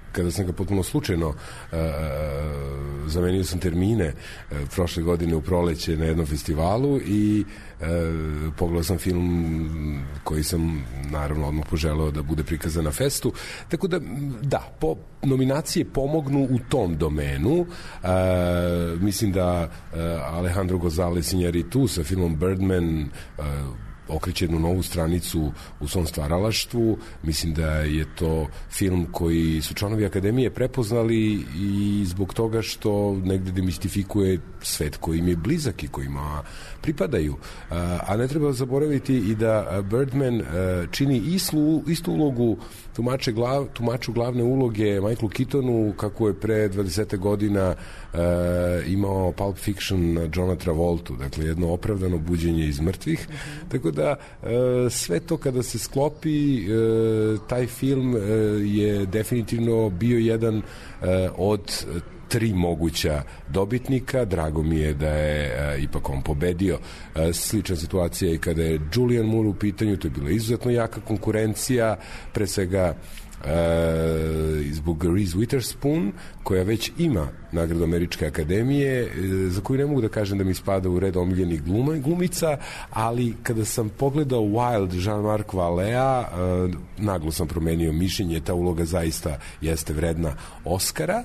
kada sam ga potpuno slučajno zamenio sam termine prošle godine u proleće na jednom festivalu i pogledao sam film koji sam naravno odmah poželeo da bude prikazan na festu, tako da nominacije pomognu u tom domenu. Mislim da Alejandro González Iñárritu sa filmom Birdman okreće jednu novu stranicu u svom stvaralaštvu. Mislim da je to film koji su članovi Akademije prepoznali i zbog toga što negde demistifikuje svet koji im je blizak i kojima pripadaju. A ne treba zaboraviti i da Birdman čini istu ulogu tumaču glavne uloge Michaelu Keatonu kako je pre 20 godina imao Pulp Fiction Johna Travoltu, dakle jedno opravdano buđenje iz mrtvih, tako da sve to kada se sklopi, taj film je definitivno bio jedan od 3 moguća dobitnika. Drago mi je da je ipak on pobedio. Slična situacija i kada je Julian Moore u pitanju, to je bila izuzetno jaka konkurencija, pre svega zbog Reese Witherspoon, koja već ima nagradu Američke akademije, za koju ne mogu da kažem da mi spada u red omiljenih glumica, ali kada sam pogledao Wild Jean-Marc Valléa, naglo sam promenio mišljenje, ta uloga zaista jeste vredna Oscara.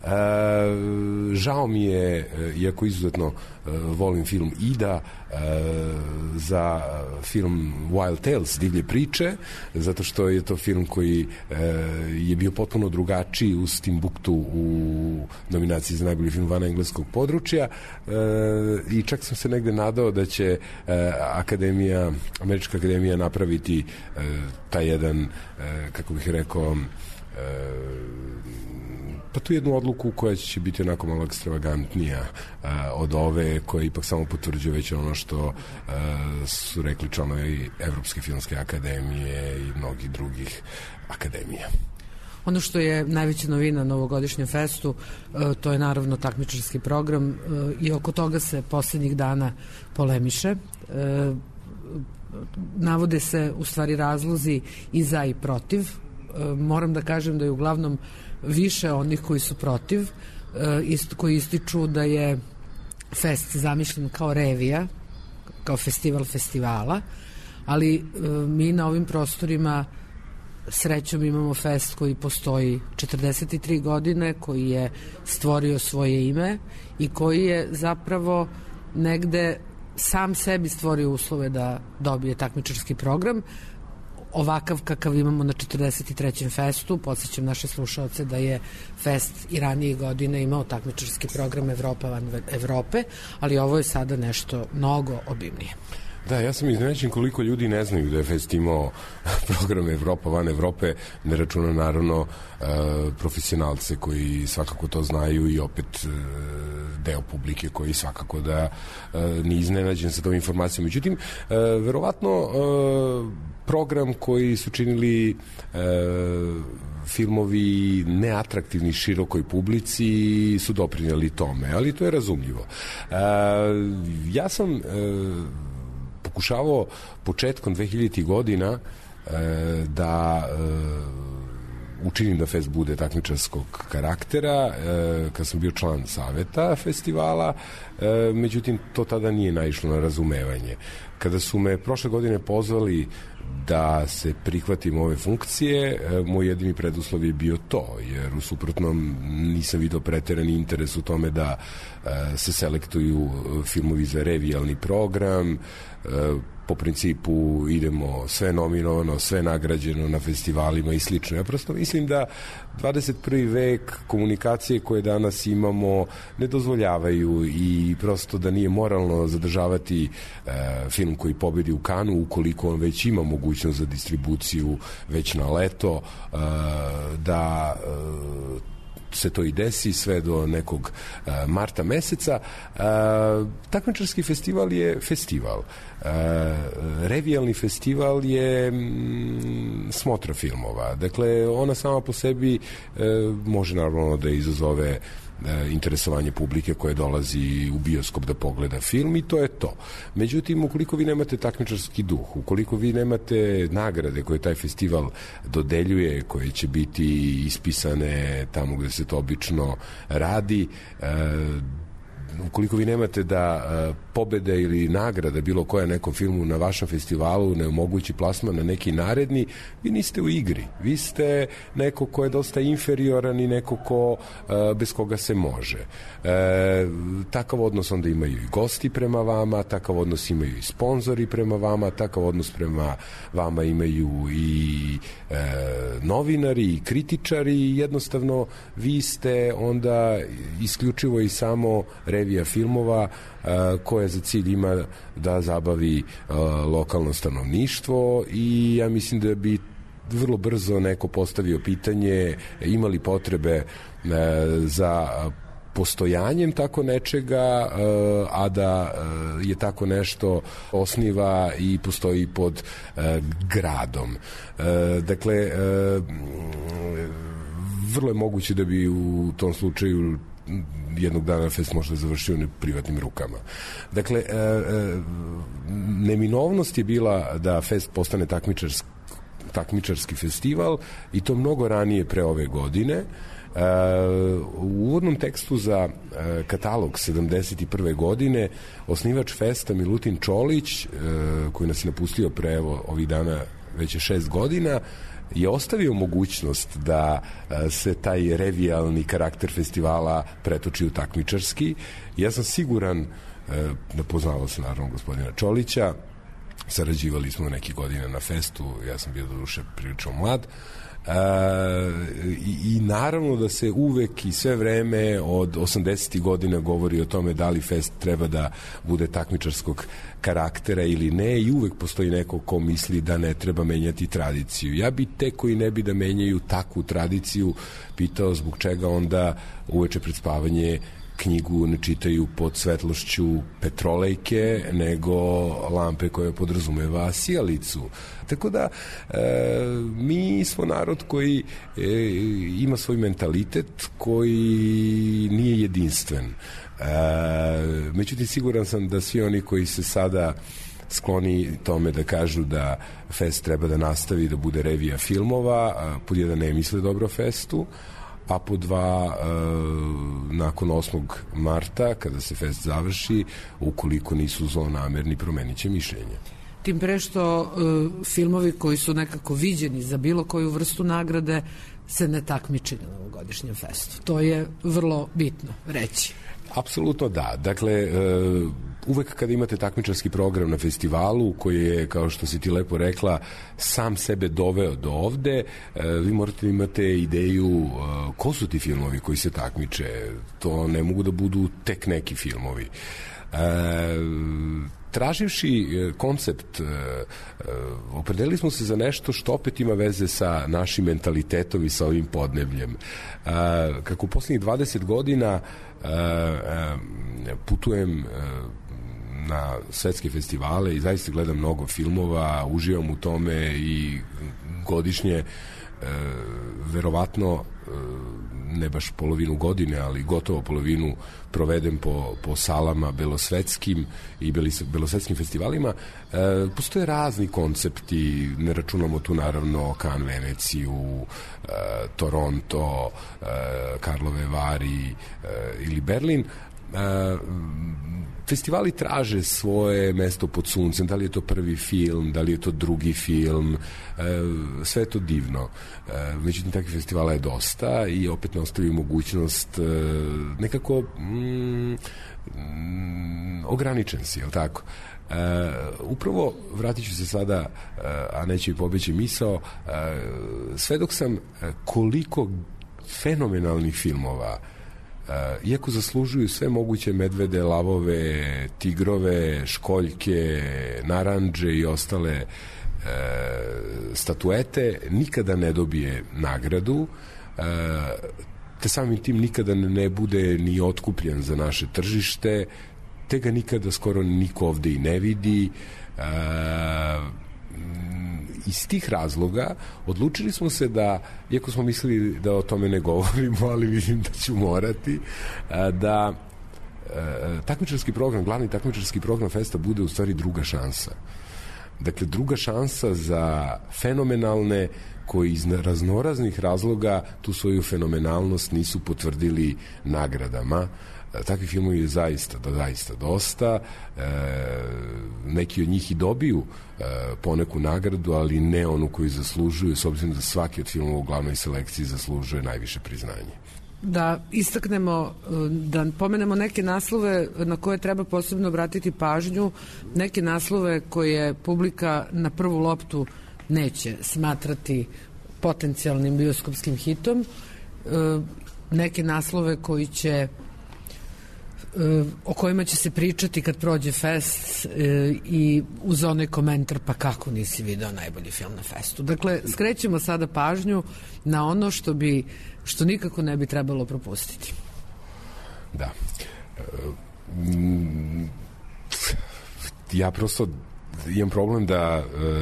Žao mi je, iako izuzetno volim film Ida, za film Wild Tales, Divlje priče, zato što je to film koji je bio potpuno drugačiji uz Timbuktu u nominaciji za najbolji film van engleskog područja, i čak sam se negde nadao da će Američka akademija napraviti taj jedan, kako bih rekao, pa tu jednu odluku koja će biti onako malo ekstravagantnija od ove, koja ipak samo potvrđuje već ono što su rekli članovi Evropske filmske akademije i mnogih drugih akademija.
Ono što je najveća novina na ovogodišnjem festu, to je naravno takmičarski program, i oko toga se poslednjih dana polemiše. Navode se u stvari razlozi i za i protiv. Moram da kažem da je uglavnom više onih koji su protiv, koji ističu da je fest zamišljen kao revija, kao festival festivala, ali mi na ovim prostorima srećom imamo fest koji postoji 43 godine, koji je stvorio svoje ime i koji je zapravo negde sam sebi stvorio uslove da dobije takmičarski program, ovakav kakav imamo na 43. festu. Podsjećam naše slušaoce da je fest i ranije godine imao takmičarski program Evropa van Evrope, ali ovo je sada nešto mnogo obimnije.
Da, ja sam iznenađen koliko ljudi ne znaju da je fest imao program Evropa van Evrope, ne računa naravno profesionalce koji svakako to znaju i opet deo publike koji svakako da nije iznenađen sa tom informacijom. Međutim, verovatno program koji su činili filmovi neatraktivni širokoj publici su doprinijeli tome, ali to je razumljivo. Ja sam pokušavao početkom 2000. godina da učinim da fest bude takmičarskog karaktera, kad sam bio član saveta festivala, međutim to tada nije naišlo na razumevanje. Kada su me prošle godine pozvali da se prihvatim ove funkcije, moj jedini preduslov je bio to, jer u suprotnom nisam vidio preterani interes u tome da se selektuju filmovi za revijalni program, po principu idemo sve nominovano, sve nagrađeno na festivalima i slično. Ja prosto mislim da 21. vek komunikacije koje danas imamo ne dozvoljavaju i prosto da nije moralno zadržavati film koji pobedi u Kanu ukoliko on već ima mogućnost za distribuciju već na leto, da se to i desi sve do nekog marta meseca. Takmičarski festival je festival. Revijalni festival je smotra filmova. Dakle, ona sama po sebi može naravno da izazove interesovanje publike koje dolazi u bioskop da pogleda film i to je to. Međutim, ukoliko vi nemate takmičarski duh, ukoliko vi nemate nagrade koje taj festival dodeljuje, koje će biti ispisane tamo gde se to obično radi, ukoliko vi nemate da pobede ili nagrada bilo koja nekom filmu na vašem festivalu ne omogući plasman na neki naredni, vi niste u igri. Vi ste neko ko je dosta inferioran i neko ko bez koga se može. Takav odnos onda imaju i gosti prema vama, takav odnos imaju i sponzori prema vama, takav odnos prema vama imaju i novinari i kritičari. Jednostavno vi ste onda isključivo i samo revija filmova koja za cilj ima da zabavi lokalno stanovništvo i ja mislim da bi vrlo brzo neko postavio pitanje imali potrebe za postojanjem tako nečega, a da je tako nešto osniva i postoji pod gradom. Dakle, vrlo je moguće da bi u tom slučaju jednog dana fest možda završio na privatnim rukama. Dakle, neminovnost je bila da fest postane takmičarski festival i to mnogo ranije pre ove godine. U uvodnom tekstu za katalog 71. godine osnivač festa Milutin Čolić, koji nas je napustio pre ovih dana već je 6 godina, je ostavio mogućnost da se taj revijalni karakter festivala pretoči u takmičarski. Ja sam siguran da poznavao se naravno gospodina Čolića, sarađivali smo neke godine na festu, ja sam bio do duše prilično mlad, i naravno da se uvek i sve vreme od 80. godina govori o tome da li fest treba da bude takmičarskog karaktera ili ne i uvek postoji neko ko misli da ne treba menjati tradiciju. Ja bi te koji ne bi da menjaju takvu tradiciju pitao zbog čega onda uveče pred spavanje knjigu ne čitaju pod svetlošću petrolejke, nego lampe koje podrazumeva sijalicu. Tako da mi smo narod koji ima svoj mentalitet koji nije jedinstven. Međutim, siguran sam da svi oni koji se sada skloni tome da kažu da fest treba da nastavi da bude revija filmova, pod jedan ne misle dobro festu, a po dva nakon 8. marta kada se fest završi, ukoliko nisu zlonamerni, promenit će mišljenje.
Tim pre što filmovi koji su nekako viđeni za bilo koju vrstu nagrade se ne takmiče na novogodišnjem festu. To je vrlo bitno reći.
Apsolutno da. Dakle, uvek kada imate takmičarski program na festivalu koji je, kao što si ti lepo rekla, sam sebe doveo do ovde, vi morate da imate ideju ko su ti filmovi koji se takmiče. To ne mogu da budu tek neki filmovi. Traživši koncept, opredelili smo se za nešto što opet ima veze sa našim mentalitetom i sa ovim podnebljem. Kako u poslednjih 20 godina putujem na svetske festivale i zaista gledam mnogo filmova, uživam u tome i godišnje verovatno ne baš polovinu godine, ali gotovo polovinu provedem po salama belosvetskim i belosvetskim festivalima. Postoje razni koncepti, ne računamo tu naravno Cannes, Veneciju, Toronto, Karlove Vari ili Berlin. Festivali traže svoje mesto pod suncem, da li je to prvi film, da li je to drugi film, sve je to divno. Međutim, takvih festivala je dosta i opet ne ostavi mogućnost nekako ograničen si, je li tako? Upravo vratit ću se sada, a neće mi pobeći misao, sve dok sam koliko fenomenalnih filmova, iako zaslužuju sve moguće medvede, lavove, tigrove, školjke, narandže i ostale statuete, nikada ne dobije nagradu, te samim tim nikada ne bude ni otkupljen za naše tržište, te ga nikada skoro niko ovde i ne vidi, iz tih razloga odlučili smo se da, iako smo mislili da o tome ne govorimo, ali vidim da ću morati, da takmičarski program, glavni takmičarski program festa bude u stvari druga šansa. Dakle, druga šansa za fenomenalne koji iz raznoraznih razloga tu svoju fenomenalnost nisu potvrdili nagradama. Takvi filmovi je zaista dosta. Neki od njih i dobiju poneku nagradu, ali ne onu koju zaslužuju, s obzirom da svaki od filmova u glavnoj selekciji zaslužuje najviše priznanje.
Da istaknemo, da pomenemo neke naslove na koje treba posebno obratiti pažnju, neke naslove koje publika na prvu loptu neće smatrati potencijalnim bioskopskim hitom, neke naslove koji će o kojima će se pričati kad prođe fest i uz onaj komentar pa kako nisi video najbolji film na festu. Dakle, skrećemo sada pažnju na ono što nikako ne bi trebalo propustiti.
Da. Ja prosto imam problem da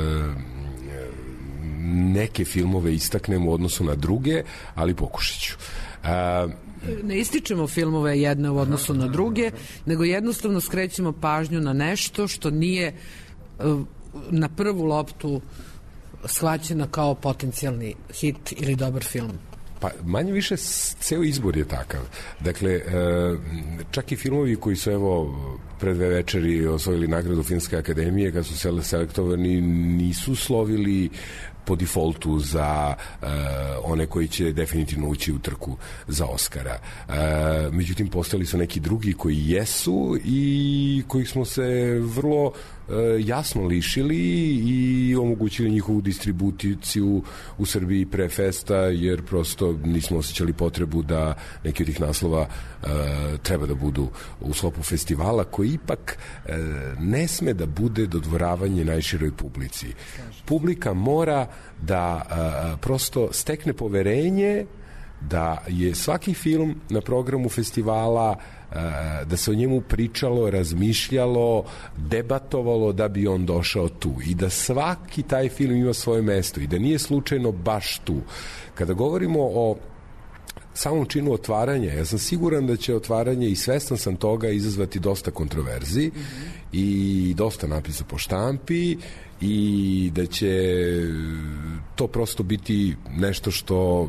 neke filmove istaknem u odnosu na druge, ali pokušat ću.
Ne ističemo filmove jedne u odnosu na druge, nego jednostavno skrećemo pažnju na nešto što nije na prvu loptu shvaćeno kao potencijalni hit ili dobar film.
Pa manje više ceo izbor je takav. Dakle, čak i filmovi koji su pre 2 večeri osvojili nagradu Filmske akademije, kad su se selektovani, nisu slovili po defaultu za one koji će definitivno ući u trku za Oscara. Međutim, postojali su neki drugi koji jesu i kojih smo se vrlo jasno lišili i omogućili njihovu distribuciju u Srbiji pre festa, jer prosto nismo osjećali potrebu da neki od tih naslova treba da budu u sklopu festivala, koji ipak ne sme da bude dodvoravanje najširoj publici. Publika mora da prosto stekne poverenje da je svaki film na programu festivala, da se o njemu pričalo, razmišljalo, debatovalo da bi on došao tu i da svaki taj film ima svoje mesto i da nije slučajno baš tu. Kada govorimo o samom činu otvaranja, ja sam siguran da će otvaranje, i svestan sam toga, izazvati dosta kontroverzi i dosta napisa po štampi i da će to prosto biti nešto što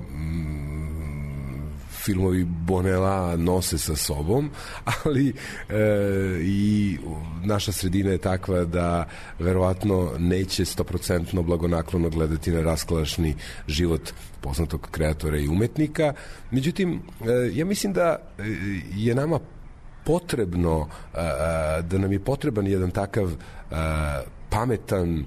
filmovi Bonella nose sa sobom, ali i naša sredina je takva da verovatno neće 100% blagonaklono gledati na raskalašni život poznatog kreatora i umetnika. Međutim, ja mislim da je nama potrebno, da nam je potreban jedan takav pametan,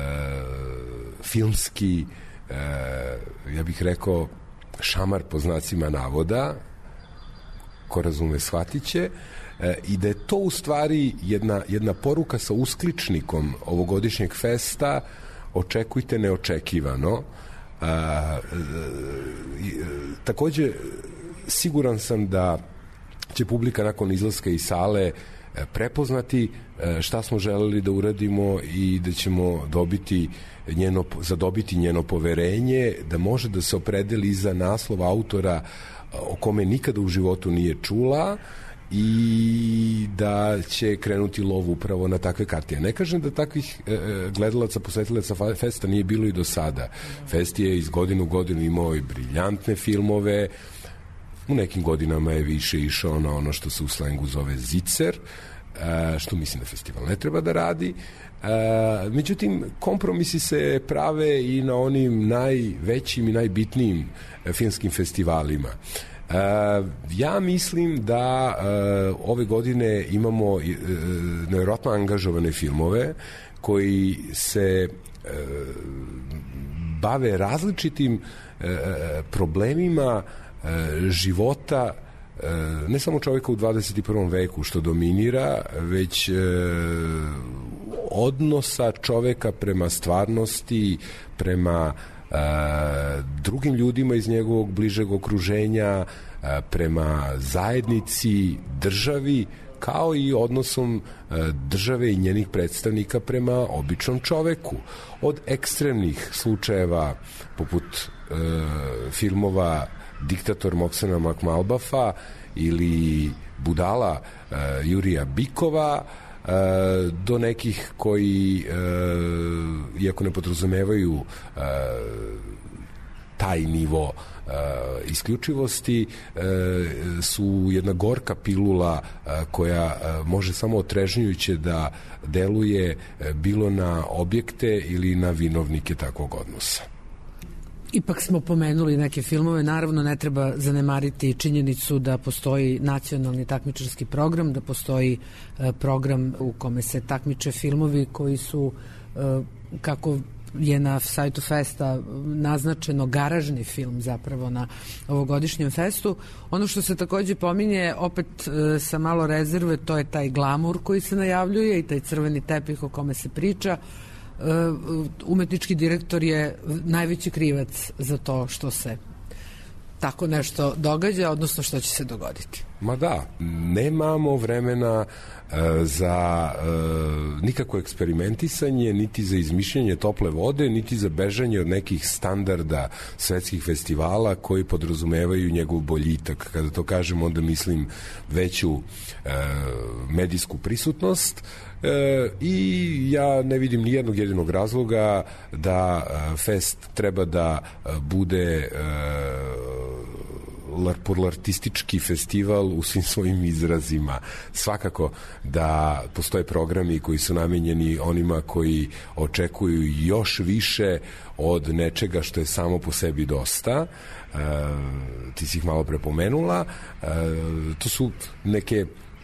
filmski, ja bih rekao, šamar po znacima navoda, ko razume shvatit će, i da je to u stvari jedna poruka sa uskličnikom ovogodišnjeg festa: očekujte neočekivano. Takođe, siguran sam da će publika nakon izlaska iz sale prepoznati šta smo želeli da uradimo i da ćemo zadobiti njeno poverenje, da može da se opredeli za naslov autora o kome nikada u životu nije čula i da će krenuti lov upravo na takve karte. Ja ne kažem da takvih gledalaca, posetilaca festa nije bilo i do sada. Fest je iz godinu u godinu imao i briljantne filmove, u nekim godinama je više išao na ono što se u slengu zove zicer, što mislim da festival ne treba da radi. Međutim, kompromisi se prave i na onim najvećim i najbitnijim filmskim festivalima. Ja mislim da ove godine imamo nevjerojatno angažovane filmove koji se bave različitim problemima života, ne samo čovjeka u 21. veku što dominira, već odnosa čoveka prema stvarnosti, prema drugim ljudima iz njegovog bližeg okruženja, prema zajednici, državi kao i odnosom države i njenih predstavnika prema običnom čoveku. Od ekstremnih slučajeva poput filmova Diktator Moksana Makmalbafa ili Budala Jurija Bikova, do nekih koji, iako ne podrazumevaju taj nivo isključivosti, su jedna gorka pilula koja može samo otrežnjujuće da deluje bilo na objekte ili na vinovnike takvog odnosa.
Ipak smo pomenuli neke filmove, naravno ne treba zanemariti činjenicu da postoji nacionalni takmičarski program, da postoji program u kome se takmiče filmovi koji su, kako je na sajtu Festa naznačeno, garažni film zapravo na ovogodišnjem festu. Ono što se takođe pominje, opet sa malo rezerve, to je taj glamur koji se najavljuje i taj crveni tepih o kome se priča. Umetnički direktor je najveći krivac za to što se tako nešto događa, odnosno što će se dogoditi.
Ma da, nemamo vremena za nikakvo eksperimentisanje, niti za izmišljanje tople vode, niti za bežanje od nekih standarda svetskih festivala koji podrazumevaju njegov boljitak. Kada to kažem, onda mislim veću medijsku prisutnost, i ja ne vidim ni jednog jedinog razloga da fest treba da bude lartistički festival u svim svojim izrazima. Svakako da postoje programi koji su namenjeni onima koji očekuju još više od nečega što je samo po sebi dosta. Ti si ih malo prepomenula. To su neke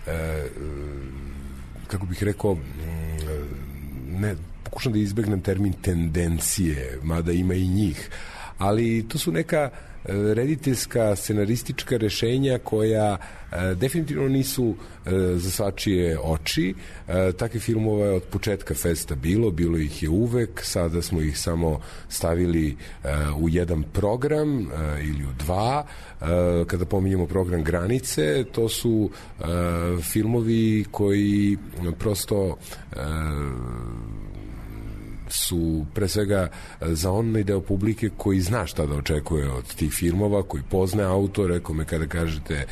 kako bih rekao, pokušam da izbegnem termin tendencije, mada ima i njih, ali to su neka rediteljska, scenaristička rešenja koja definitivno nisu za svačije oči. Takve filmova je od početka festa bilo ih je uvek, sada smo ih samo stavili u jedan program ili u dva. Kada pominjemo program Granice, to su filmovi koji prosto su pre svega za onaj deo publike koji zna šta da očekuje od tih filmova, koji pozna autore, kome kada kažete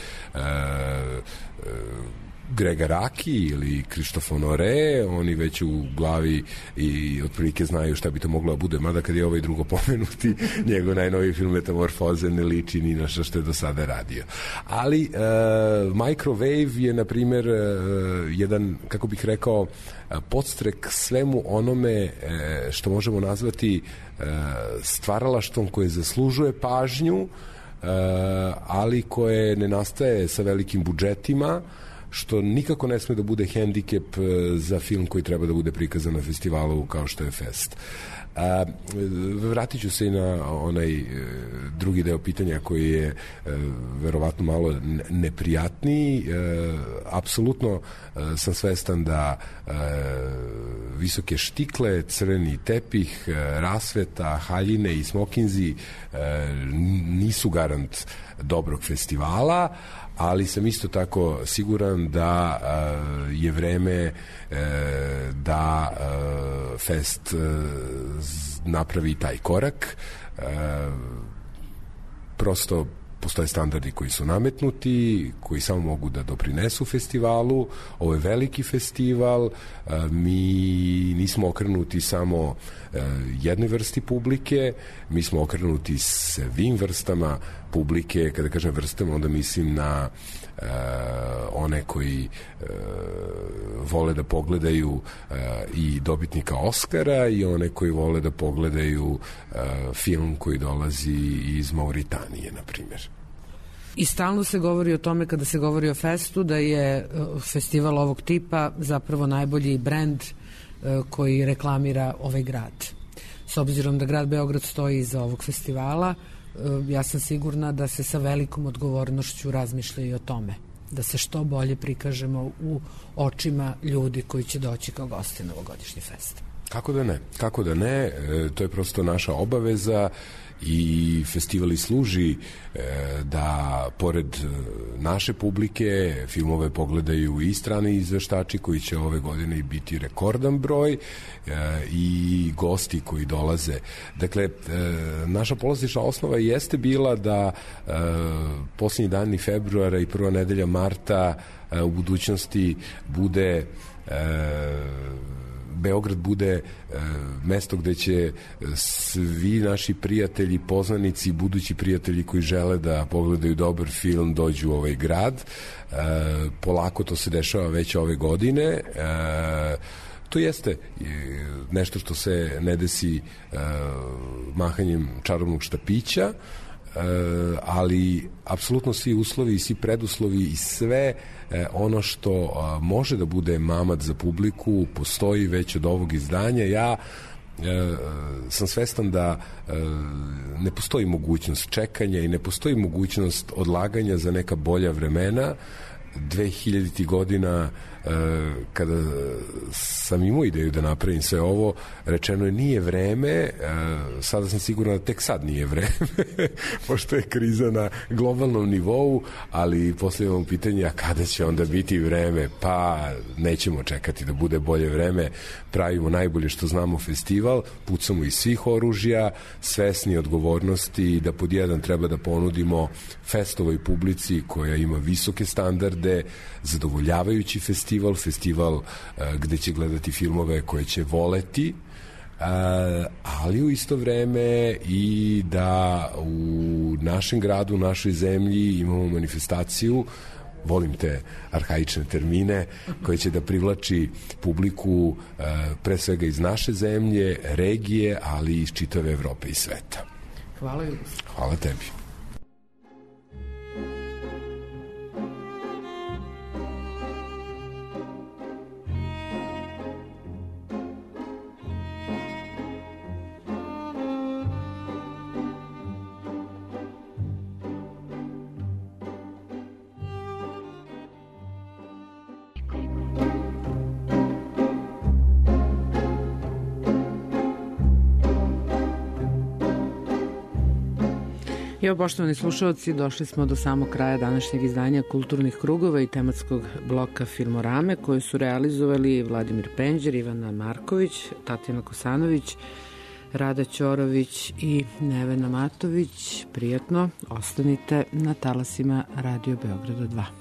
Grega Raki ili Krištof Honore, oni već u glavi i otprilike znaju šta bi to moglo da bude, mada kad je ovaj drugo pomenuti, njegov najnoviji film Metamorfoze ne liči ni na što je do sada radio. Ali Microwave je, na primjer, jedan, kako bih rekao, podstrek svemu onome što možemo nazvati stvaralaštvom koje zaslužuje pažnju, ali koje ne nastaje sa velikim budžetima, što nikako ne sme da bude hendikep za film koji treba da bude prikazan na festivalu kao što je Fest. Vratit ću se i na onaj drugi deo pitanja koji je verovatno malo neprijatniji. Apsolutno sam svestan da visoke štikle, crveni tepih, rasveta, haljine i smokinzi nisu garant dobrog festivala, ali sam isto tako siguran da je vreme da Fest napravi taj korak. Prosto postoje standardi koji su nametnuti, koji samo mogu da doprinesu festivalu. Ovo je veliki festival, mi nismo okrenuti samo jednoj vrsti publike, mi smo okrenuti svim vrstama publike. Kada kažem vrstama, onda mislim na one koji vole da pogledaju i dobitnika Oscara i one koji vole da pogledaju film koji dolazi iz Mauritanije, na primjer.
I stalno se govori o tome, kada se govori o festu, da je festival ovog tipa zapravo najbolji brend koji reklamira ovaj grad. S obzirom da grad Beograd stoji iza ovog festivala, ja sam sigurna da se sa velikom odgovornošću razmišlja i o tome, da se što bolje prikažemo u očima ljudi koji će doći kao gosti na ovogodišnji fest.
Kako da ne? To je prosto naša obaveza i festival i služi da pored naše publike filmove pogledaju i strani izveštači koji će ove godine biti rekordan broj i gosti koji dolaze. Dakle, naša polazišna osnova jeste bila da posljednji dani februara i prva nedelja marta u budućnosti bude Beograd bude mesto gde će svi naši prijatelji, poznanici, budući prijatelji koji žele da pogledaju dobar film dođu u ovaj grad. Polako to se dešava već ove godine. To jeste nešto što se ne desi mahanjem čarobnog štapića, ali apsolutno svi uslovi i svi preduslovi i sve ono što može da bude mamac za publiku postoji već od ovog izdanja. Ja sam svestan da ne postoji mogućnost čekanja i ne postoji mogućnost odlaganja za neka bolja vremena. 2000. godina kada sam imao ideju da napravim sve ovo, rečeno je nije vreme, sada sam siguran da tek sad nije vreme pošto je kriza na globalnom nivou, ali postavljamo pitanje, a kada će onda biti vreme? Pa nećemo čekati da bude bolje vreme, pravimo najbolje što znamo festival, pucamo iz svih oružja, svesni odgovornosti da pod jedan treba da ponudimo festovoj publici koja ima visoke standarde, zadovoljavajući festival gde će gledati filmove koje će voleti, ali u isto vreme i da u našem gradu, u našoj zemlji imamo manifestaciju, volim te arhaične termine, koje će da privlači publiku pre svega iz naše zemlje, regije, ali i iz čitave Evrope i sveta.
Hvala Jugo.
Hvala tebi.
Evo, poštovani slušalci, došli smo do samog kraja današnjeg izdanja Kulturnih krugova i tematskog bloka Filmorame, koje su realizovali Vladimir Penđer, Ivana Marković, Tatjana Kosanović, Rada Ćorović i Nevena Matović. Prijatno, ostanite na talasima Radio Beograda 2.